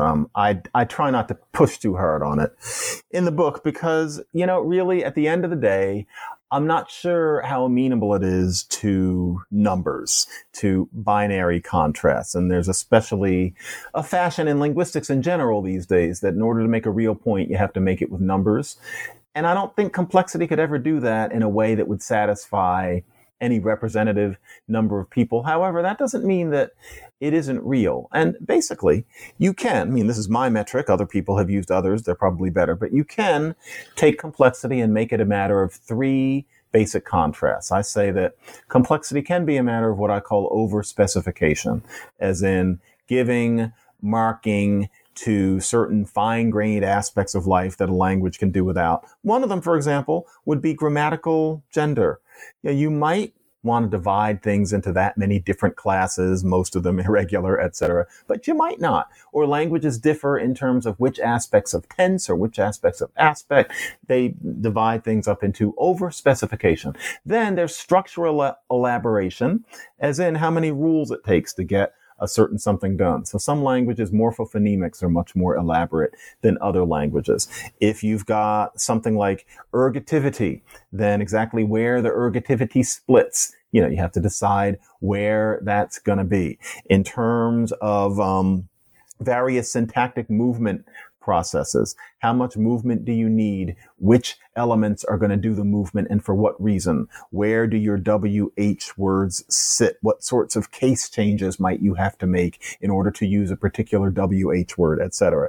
S3: I try not to push too hard on it in the book because, really at the end of the day, I'm not sure how amenable it is to numbers, to binary contrasts. And there's especially a fashion in linguistics in general these days that in order to make a real point, you have to make it with numbers. And I don't think complexity could ever do that in a way that would satisfy any representative number of people. However, that doesn't mean that it isn't real. And basically, you can, this is my metric, other people have used others, they're probably better, but you can take complexity and make it a matter of 3 basic contrasts. I say that complexity can be a matter of what I call over-specification, as in giving marking to certain fine-grained aspects of life that a language can do without. One of them, for example, would be grammatical gender. You might want to divide things into that many different classes, most of them irregular, etc., but you might not. Or languages differ in terms of which aspects of tense or which aspects of aspect. They divide things up into over-specification. Then there's structural elaboration, as in how many rules it takes to get a certain something done. So some languages, morphophonemics, are much more elaborate than other languages. If you've got something like ergativity, then exactly where the ergativity splits, you have to decide where that's going to be. In terms of various syntactic movement processes, how much movement do you need? Which elements are going to do the movement and for what reason. Where do your WH words sit? What sorts of case changes might you have to make in order to use a particular WH word, etc.?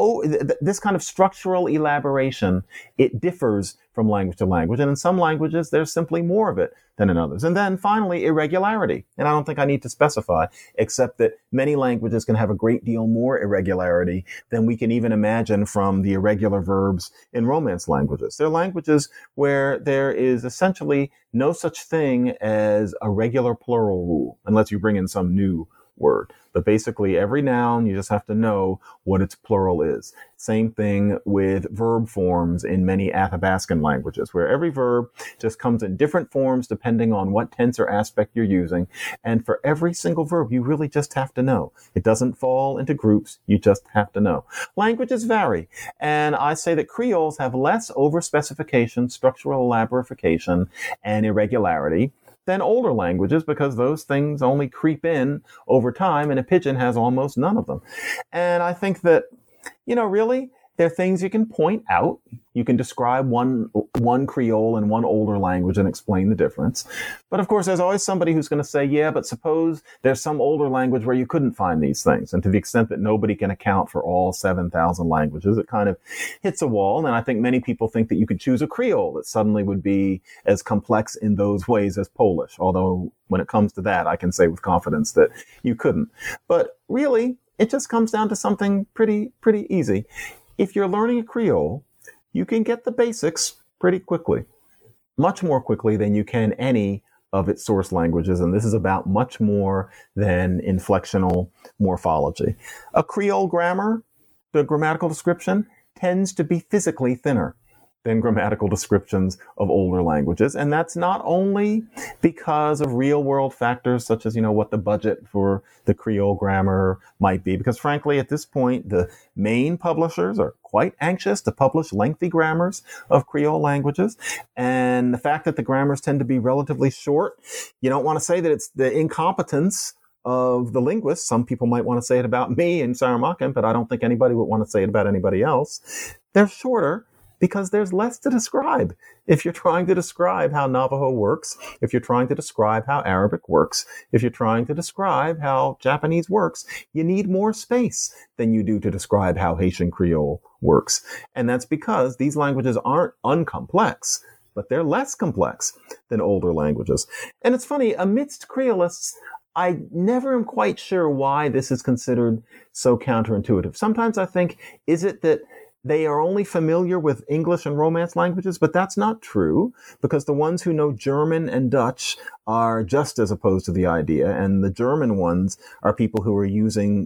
S3: This kind of structural elaboration, it differs from language to language. And in some languages, there's simply more of it than in others. And then finally, irregularity. And I don't think I need to specify, except that many languages can have a great deal more irregularity than we can even imagine from the irregular verbs in Romance languages. There are languages where there is essentially no such thing as a regular plural rule, unless you bring in some new word. But basically, every noun, you just have to know what its plural is. Same thing with verb forms in many Athabascan languages, where every verb just comes in different forms depending on what tense or aspect you're using. And for every single verb, you really just have to know. It doesn't fall into groups. You just have to know. Languages vary. And I say that Creoles have less overspecification, structural elaboration, and irregularity than older languages, because those things only creep in over time, and a Pidgin has almost none of them. And I think that, really, there are things you can point out. You can describe one Creole and one older language and explain the difference. But of course, there's always somebody who's going to say, yeah, but suppose there's some older language where you couldn't find these things. And to the extent that nobody can account for all 7,000 languages, it kind of hits a wall. And I think many people think that you could choose a Creole that suddenly would be as complex in those ways as Polish. Although when it comes to that, I can say with confidence that you couldn't. But really, it just comes down to something pretty easy. If you're learning a Creole, you can get the basics pretty quickly, much more quickly than you can any of its source languages. And this is about much more than inflectional morphology. A Creole grammar, the grammatical description, tends to be physically thinner than grammatical descriptions of older languages. And that's not only because of real world factors such as, what the budget for the Creole grammar might be, because frankly, at this point, the main publishers are quite anxious to publish lengthy grammars of Creole languages. And the fact that the grammars tend to be relatively short, you don't want to say that it's the incompetence of the linguists. Some people might want to say it about me and Saramaccan, but I don't think anybody would want to say it about anybody else. They're shorter because there's less to describe. If you're trying to describe how Navajo works, if you're trying to describe how Arabic works, if you're trying to describe how Japanese works, you need more space than you do to describe how Haitian Creole works. And that's because these languages aren't uncomplex, but they're less complex than older languages. And it's funny, amidst Creolists, I never am quite sure why this is considered so counterintuitive. Sometimes I think, is it that they are only familiar with English and Romance languages? But that's not true, because the ones who know German and Dutch are just as opposed to the idea. And the German ones are people who are using,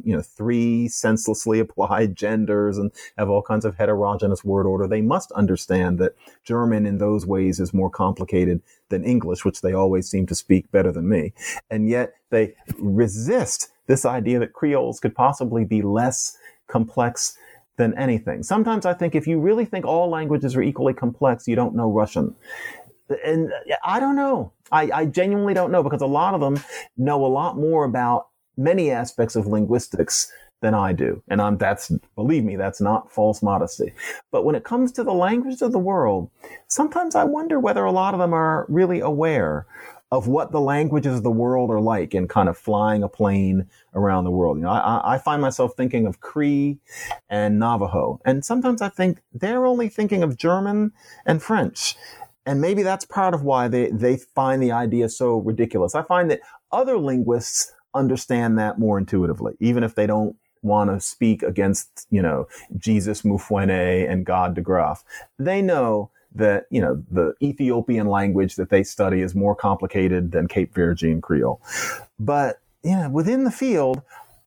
S3: 3 senselessly applied genders and have all kinds of heterogeneous word order. They must understand that German in those ways is more complicated than English, which they always seem to speak better than me. And yet they resist this idea that Creoles could possibly be less complex than anything. Sometimes I think if you really think all languages are equally complex, you don't know Russian. And I don't know. I genuinely don't know, because a lot of them know a lot more about many aspects of linguistics than I do. And believe me, that's not false modesty. But when it comes to the languages of the world, sometimes I wonder whether a lot of them are really aware of what the languages of the world are like in kind of flying a plane around the world. I find myself thinking of Cree and Navajo. And sometimes I think they're only thinking of German and French. And maybe that's part of why they find the idea so ridiculous. I find that other linguists understand that more intuitively, even if they don't want to speak against, Jesus Mufwene and God de Graaf. They know that, the Ethiopian language that they study is more complicated than Cape Verdean Creole. But, within the field,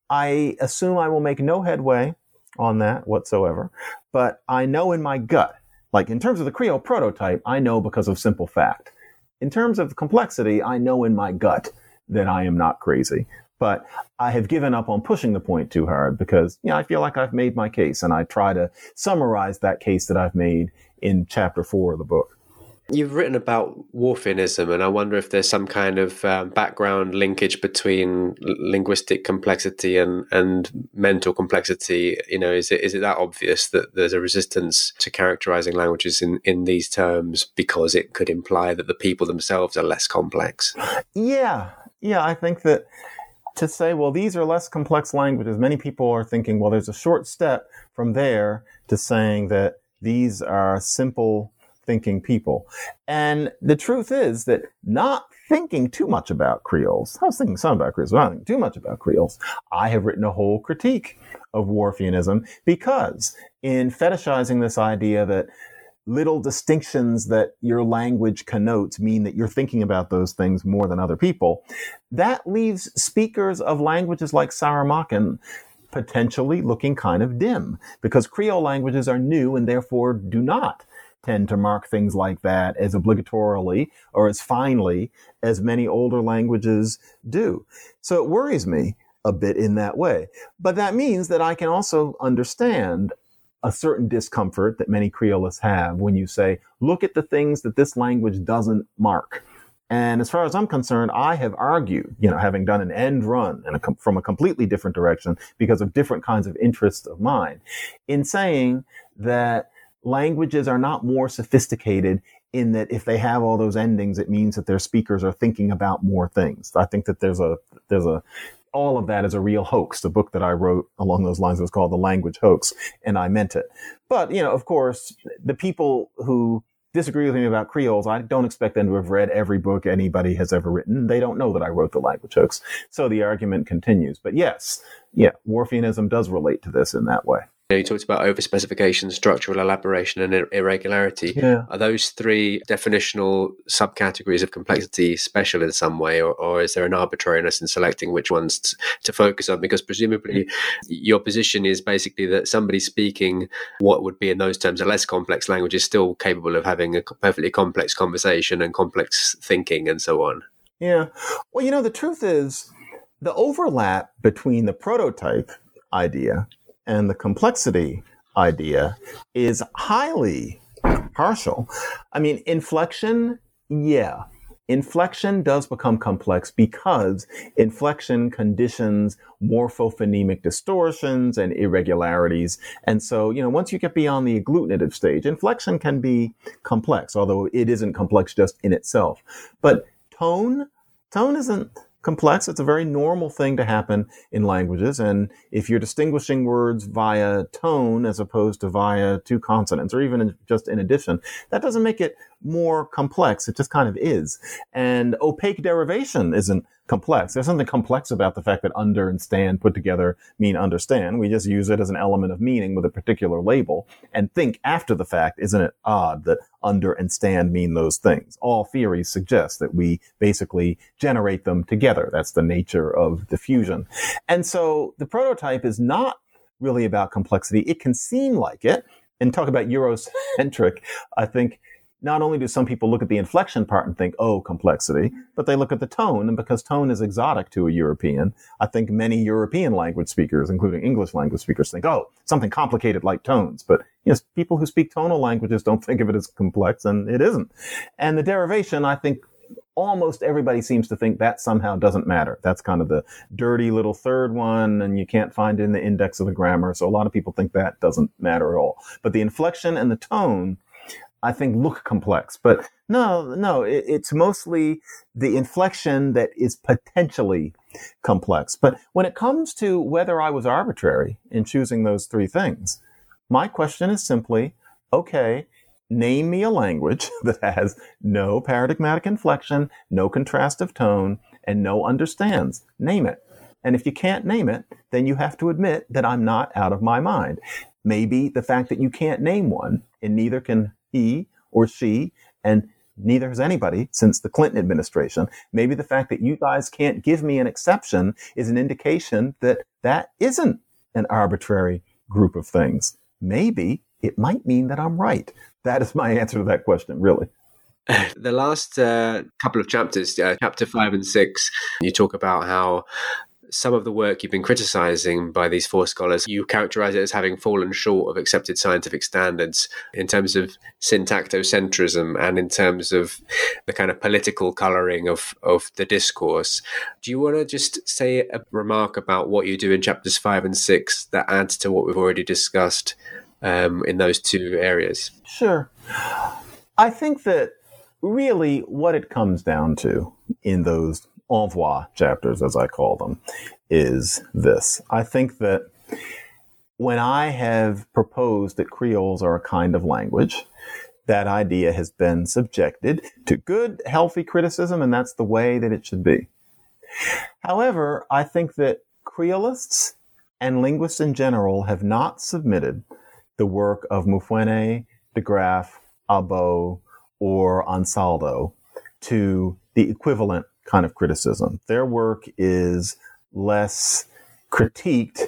S3: I assume I will make no headway on that whatsoever. But I know in my gut, like in terms of the Creole prototype, I know because of simple fact. In terms of complexity, I know in my gut that I am not crazy. But I have given up on pushing the point too hard because, I feel like I've made my case, and I try to summarize that case that I've made in chapter 4 of the book.
S2: You've written about Whorfianism, and I wonder if there's some kind of background linkage between linguistic complexity and mental complexity. Is it that obvious that there's a resistance to characterizing languages in these terms because it could imply that the people themselves are less complex?
S3: Yeah, I think that to say, well, these are less complex languages, many people are thinking, well, there's a short step from there to saying that these are simple thinking people. And the truth is that not thinking too much about Creoles, I was thinking some about Creoles, but not thinking too much about Creoles, I have written a whole critique of Whorfianism because in fetishizing this idea that little distinctions that your language connotes mean that you're thinking about those things more than other people, that leaves speakers of languages like Saramaccan potentially looking kind of dim because Creole languages are new and therefore do not tend to mark things like that as obligatorily or as finely as many older languages do. So it worries me a bit in that way. But that means that I can also understand a certain discomfort that many Creolists have when you say, look at the things that this language doesn't mark. And as far as I'm concerned, I have argued, having done an end run from a completely different direction because of different kinds of interests of mine, in saying that languages are not more sophisticated in that if they have all those endings, it means that their speakers are thinking about more things. I think that there's all of that is a real hoax. The book that I wrote along those lines was called The Language Hoax, and I meant it. But, of course, the people who disagree with me about Creoles, I don't expect them to have read every book anybody has ever written. They don't know that I wrote The Language Hoax. So the argument continues. But yes, Whorfianism does relate to this in that way.
S2: You talked about overspecification, structural elaboration, and irregularity.
S3: Yeah.
S2: Are those three definitional subcategories of complexity special in some way, or is there an arbitrariness in selecting which ones to focus on? Because presumably your position is basically that somebody speaking what would be in those terms a less complex language is still capable of having a perfectly complex conversation and complex thinking and so on.
S3: Yeah. Well, the truth is the overlap between the prototype idea and the complexity idea is highly partial. I mean, inflection does become complex because inflection conditions morphophonemic distortions and irregularities. And so, once you get beyond the agglutinative stage, inflection can be complex, although it isn't complex just in itself. But tone isn't complex. It's a very normal thing to happen in languages. And if you're distinguishing words via tone as opposed to via two consonants, or even just in addition, that doesn't make it more complex. It just kind of is. And opaque derivation isn't complex. There's something complex about the fact that under and stand put together mean understand. We just use it as an element of meaning with a particular label and think after the fact, isn't it odd that under and stand mean those things? All theories suggest that we basically generate them together. That's the nature of diffusion. And so the prototype is not really about complexity. It can seem like it. And talk about Eurocentric, I think not only do some people look at the inflection part and think, oh, complexity, but they look at the tone. And because tone is exotic to a European, I think many European language speakers, including English language speakers, think, oh, something complicated like tones. But people who speak tonal languages don't think of it as complex, and it isn't. And the derivation, I think, almost everybody seems to think that somehow doesn't matter. That's kind of the dirty little third one, and you can't find it in the index of the grammar. So a lot of people think that doesn't matter at all. But the inflection and the tone, I think, look complex. But no, it's mostly the inflection that is potentially complex. But when it comes to whether I was arbitrary in choosing those three things, my question is simply, okay, name me a language that has no paradigmatic inflection, no contrastive tone, and no understands. Name it. And if you can't name it, then you have to admit that I'm not out of my mind. Maybe the fact that you can't name one, and neither can he or she, and neither has anybody since the Clinton administration, maybe the fact that you guys can't give me an exception is an indication that that isn't an arbitrary group of things. Maybe it might mean that I'm right. That is my answer to that question, really.
S2: The last couple of chapters, chapter 5 and 6, you talk about how some of the work you've been criticizing by these four scholars, you characterize it as having fallen short of accepted scientific standards in terms of syntactocentrism and in terms of the kind of political coloring of the discourse. Do you want to just say a remark about what you do in chapters 5 and 6 that adds to what we've already discussed in those two areas?
S3: Sure. I think that really what it comes down to in those envoi chapters, as I call them, is this. I think that when I have proposed that Creoles are a kind of language, that idea has been subjected to good, healthy criticism, and that's the way that it should be. However, I think that Creolists and linguists in general have not submitted the work of Mufwene, de Graaf, Abo, or Ansaldo to the equivalent kind of criticism. Their work is less critiqued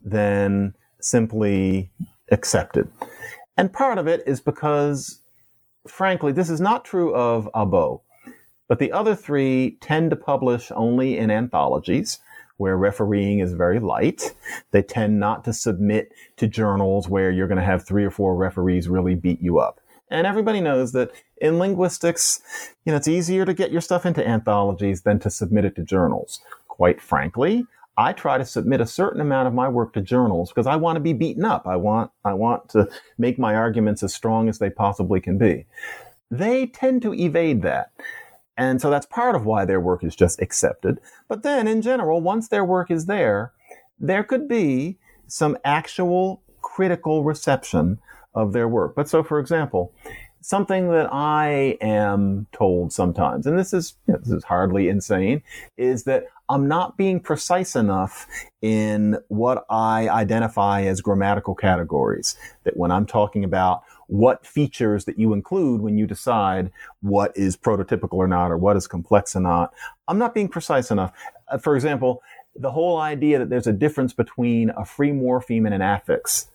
S3: than simply accepted. And part of it is because, frankly, this is not true of Abo, but the other three tend to publish only in anthologies where refereeing is very light. They tend not to submit to journals where you're going to have 3 or 4 referees really beat you up. And everybody knows that in linguistics, it's easier to get your stuff into anthologies than to submit it to journals. Quite frankly, I try to submit a certain amount of my work to journals because I want to be beaten up. I want to make my arguments as strong as they possibly can be. They tend to evade that. And so that's part of why their work is just accepted. But then in general, once their work is there could be some actual critical reception of their work. But so, for example, something that I am told sometimes, and this is hardly insane, is that I'm not being precise enough in what I identify as grammatical categories. That when I'm talking about what features that you include when you decide what is prototypical or not, or what is complex or not, I'm not being precise enough. For example, the whole idea that there's a difference between a free morpheme and an affix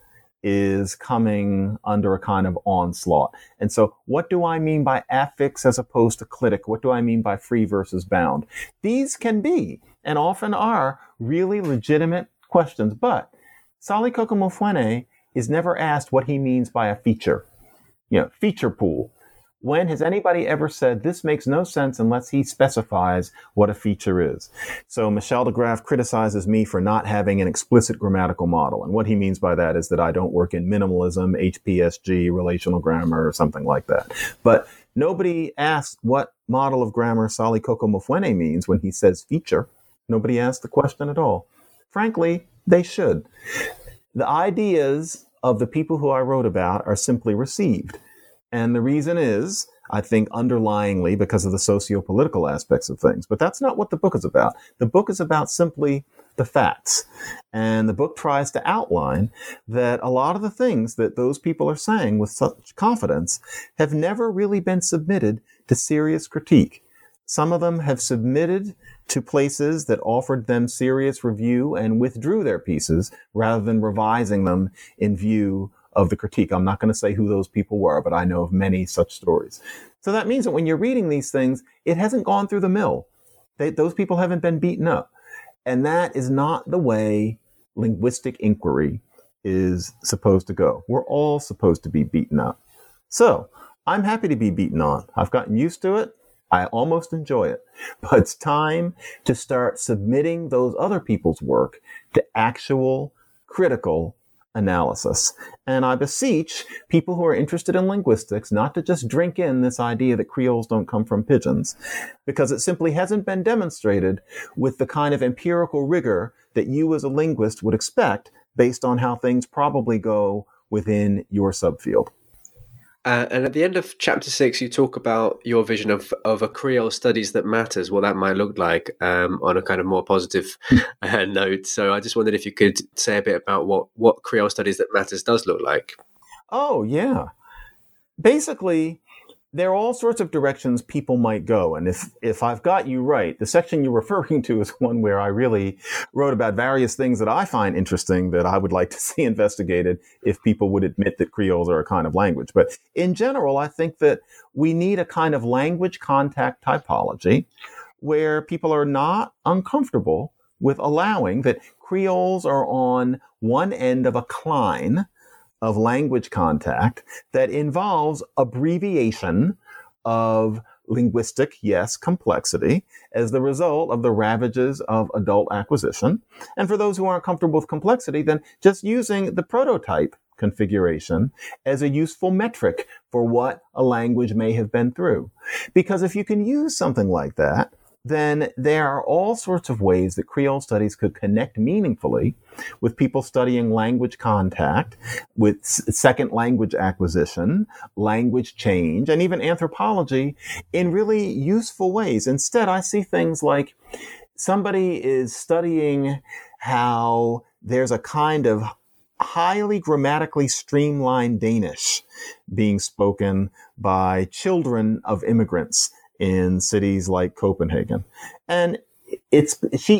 S3: is coming under a kind of onslaught. And so what do I mean by affix as opposed to clitic? What do I mean by free versus bound? These can be, and often are, really legitimate questions. But Salikoko Mufwene is never asked what he means by a feature. Feature pool. When has anybody ever said this makes no sense unless he specifies what a feature is? So Michel de Graaf criticizes me for not having an explicit grammatical model. And what he means by that is that I don't work in minimalism, HPSG, relational grammar, or something like that. But nobody asks what model of grammar Salikoko Mufwene means when he says feature. Nobody asks the question at all. Frankly, they should. The ideas of the people who I wrote about are simply received. And the reason is, I think, underlyingly because of the socio-political aspects of things. But that's not what the book is about. The book is about simply the facts. And the book tries to outline that a lot of the things that those people are saying with such confidence have never really been submitted to serious critique. Some of them have submitted to places that offered them serious review and withdrew their pieces rather than revising them in view of the critique. I'm not going to say who those people were, but I know of many such stories. So that means that when you're reading these things, it hasn't gone through the mill. Those people haven't been beaten up. And that is not the way linguistic inquiry is supposed to go. We're all supposed to be beaten up. So I'm happy to be beaten on. I've gotten used to it. I almost enjoy it. But it's time to start submitting those other people's work to actual critical analysis. And I beseech people who are interested in linguistics not to just drink in this idea that Creoles don't come from pigeons, because it simply hasn't been demonstrated with the kind of empirical rigor that you as a linguist would expect based on how things probably go within your subfield.
S2: And at the end of chapter 6, you talk about your vision of a Creole studies that matters, what that might look like on a kind of more positive note. So I just wondered if you could say a bit about what Creole studies that matters does look like.
S3: Oh, yeah. Basically, there are all sorts of directions people might go. And if I've got you right, the section you're referring to is one where I really wrote about various things that I find interesting that I would like to see investigated if people would admit that Creoles are a kind of language. But in general, I think that we need a kind of language contact typology where people are not uncomfortable with allowing that Creoles are on one end of a cline of language contact that involves abbreviation of linguistic, yes, complexity as the result of the ravages of adult acquisition. And for those who aren't comfortable with complexity, then just using the prototype configuration as a useful metric for what a language may have been through. Because if you can use something like that, then there are all sorts of ways that Creole studies could connect meaningfully with people studying language contact, with second language acquisition, language change, and even anthropology in really useful ways. Instead, I see things like somebody is studying how there's a kind of highly grammatically streamlined Danish being spoken by children of immigrants in cities like Copenhagen. And it's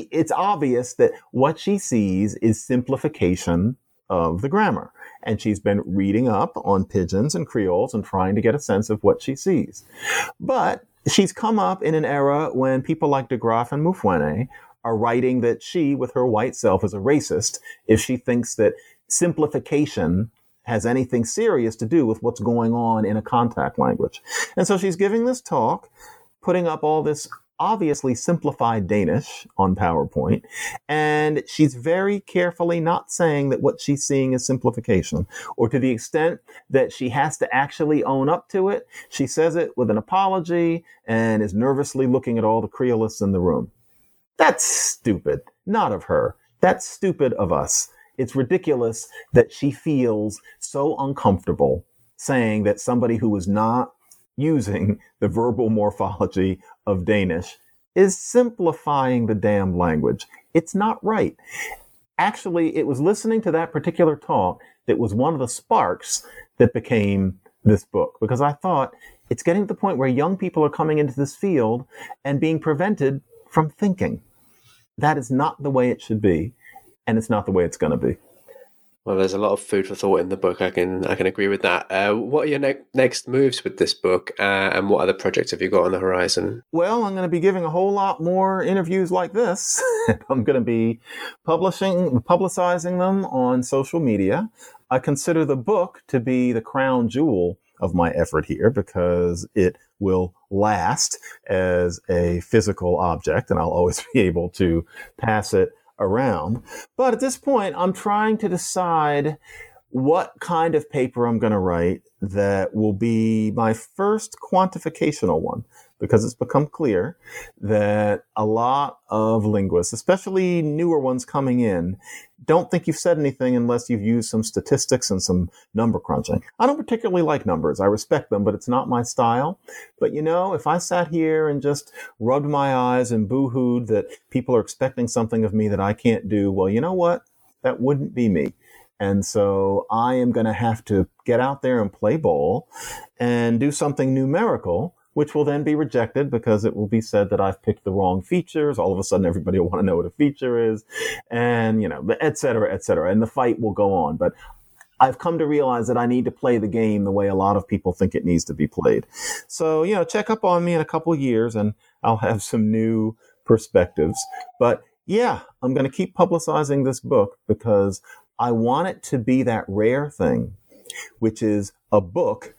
S3: obvious that what she sees is simplification of the grammar. And she's been reading up on pidgins and Creoles and trying to get a sense of what she sees. But she's come up in an era when people like de Graaf and Mufwene are writing that she, with her white self, is a racist if she thinks that simplification has anything serious to do with what's going on in a contact language. And so she's giving this talk, putting up all this obviously simplified Danish on PowerPoint, and she's very carefully not saying that what she's seeing is simplification, or to the extent that she has to actually own up to it, she says it with an apology and is nervously looking at all the Creolists in the room. That's stupid. Not of her. That's stupid of us. It's ridiculous that she feels so uncomfortable saying that somebody who is not using the verbal morphology of Danish is simplifying the damn language. It's not right. Actually, it was listening to that particular talk that was one of the sparks that became this book, because I thought it's getting to the point where young people are coming into this field and being prevented from thinking. That is not the way it should be. And it's not the way it's going to be.
S2: Well, there's a lot of food for thought in the book. I can agree with that. What are your next moves with this book, and what other projects have you got on the horizon?
S3: Well, I'm going to be giving a whole lot more interviews like this. I'm going to be publicizing them on social media. I consider the book to be the crown jewel of my effort here because it will last as a physical object, and I'll always be able to pass it around. But at this point, I'm trying to decide what kind of paper I'm going to write that will be my first quantificational one, because it's become clear that a lot of linguists, especially newer ones coming in, don't think you've said anything unless you've used some statistics and some number crunching. I don't particularly like numbers. I respect them, but it's not my style. But if I sat here and just rubbed my eyes and boo-hooed that people are expecting something of me that I can't do, well, you know what? That wouldn't be me. And so I am going to have to get out there and play ball and do something numerical, which will then be rejected because it will be said that I've picked the wrong features. All of a sudden, everybody will want to know what a feature is, and, et cetera, et cetera. And the fight will go on. But I've come to realize that I need to play the game the way a lot of people think it needs to be played. So, check up on me in a couple of years and I'll have some new perspectives. But yeah, I'm going to keep publicizing this book because I want it to be that rare thing, which is a book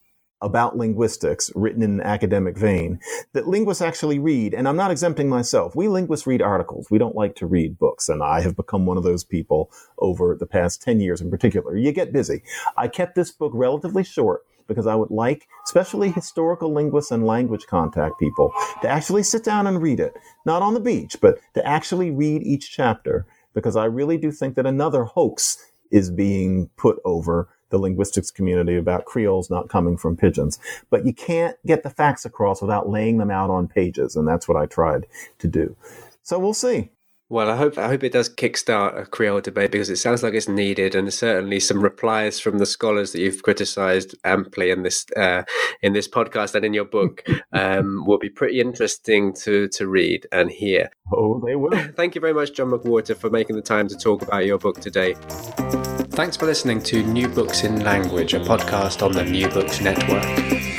S3: about linguistics written in an academic vein that linguists actually read. And I'm not exempting myself. We linguists read articles. We don't like to read books. And I have become one of those people over the past 10 years in particular. You get busy. I kept this book relatively short because I would like, especially historical linguists and language contact people, to actually sit down and read it. Not on the beach, but to actually read each chapter, because I really do think that another hoax is being put over the linguistics community about Creoles not coming from pidgins. But you can't get the facts across without laying them out on pages, and that's what I tried to do. So we'll see.
S2: Well, I hope it does kickstart a Creole debate, because it sounds like it's needed, and certainly some replies from the scholars that you've criticised amply in this podcast and in your book will be pretty interesting to read and hear.
S3: Oh, they will.
S2: Thank you very much, John McWhorter, for making the time to talk about your book today. Thanks for listening to New Books in Language, a podcast on the New Books Network.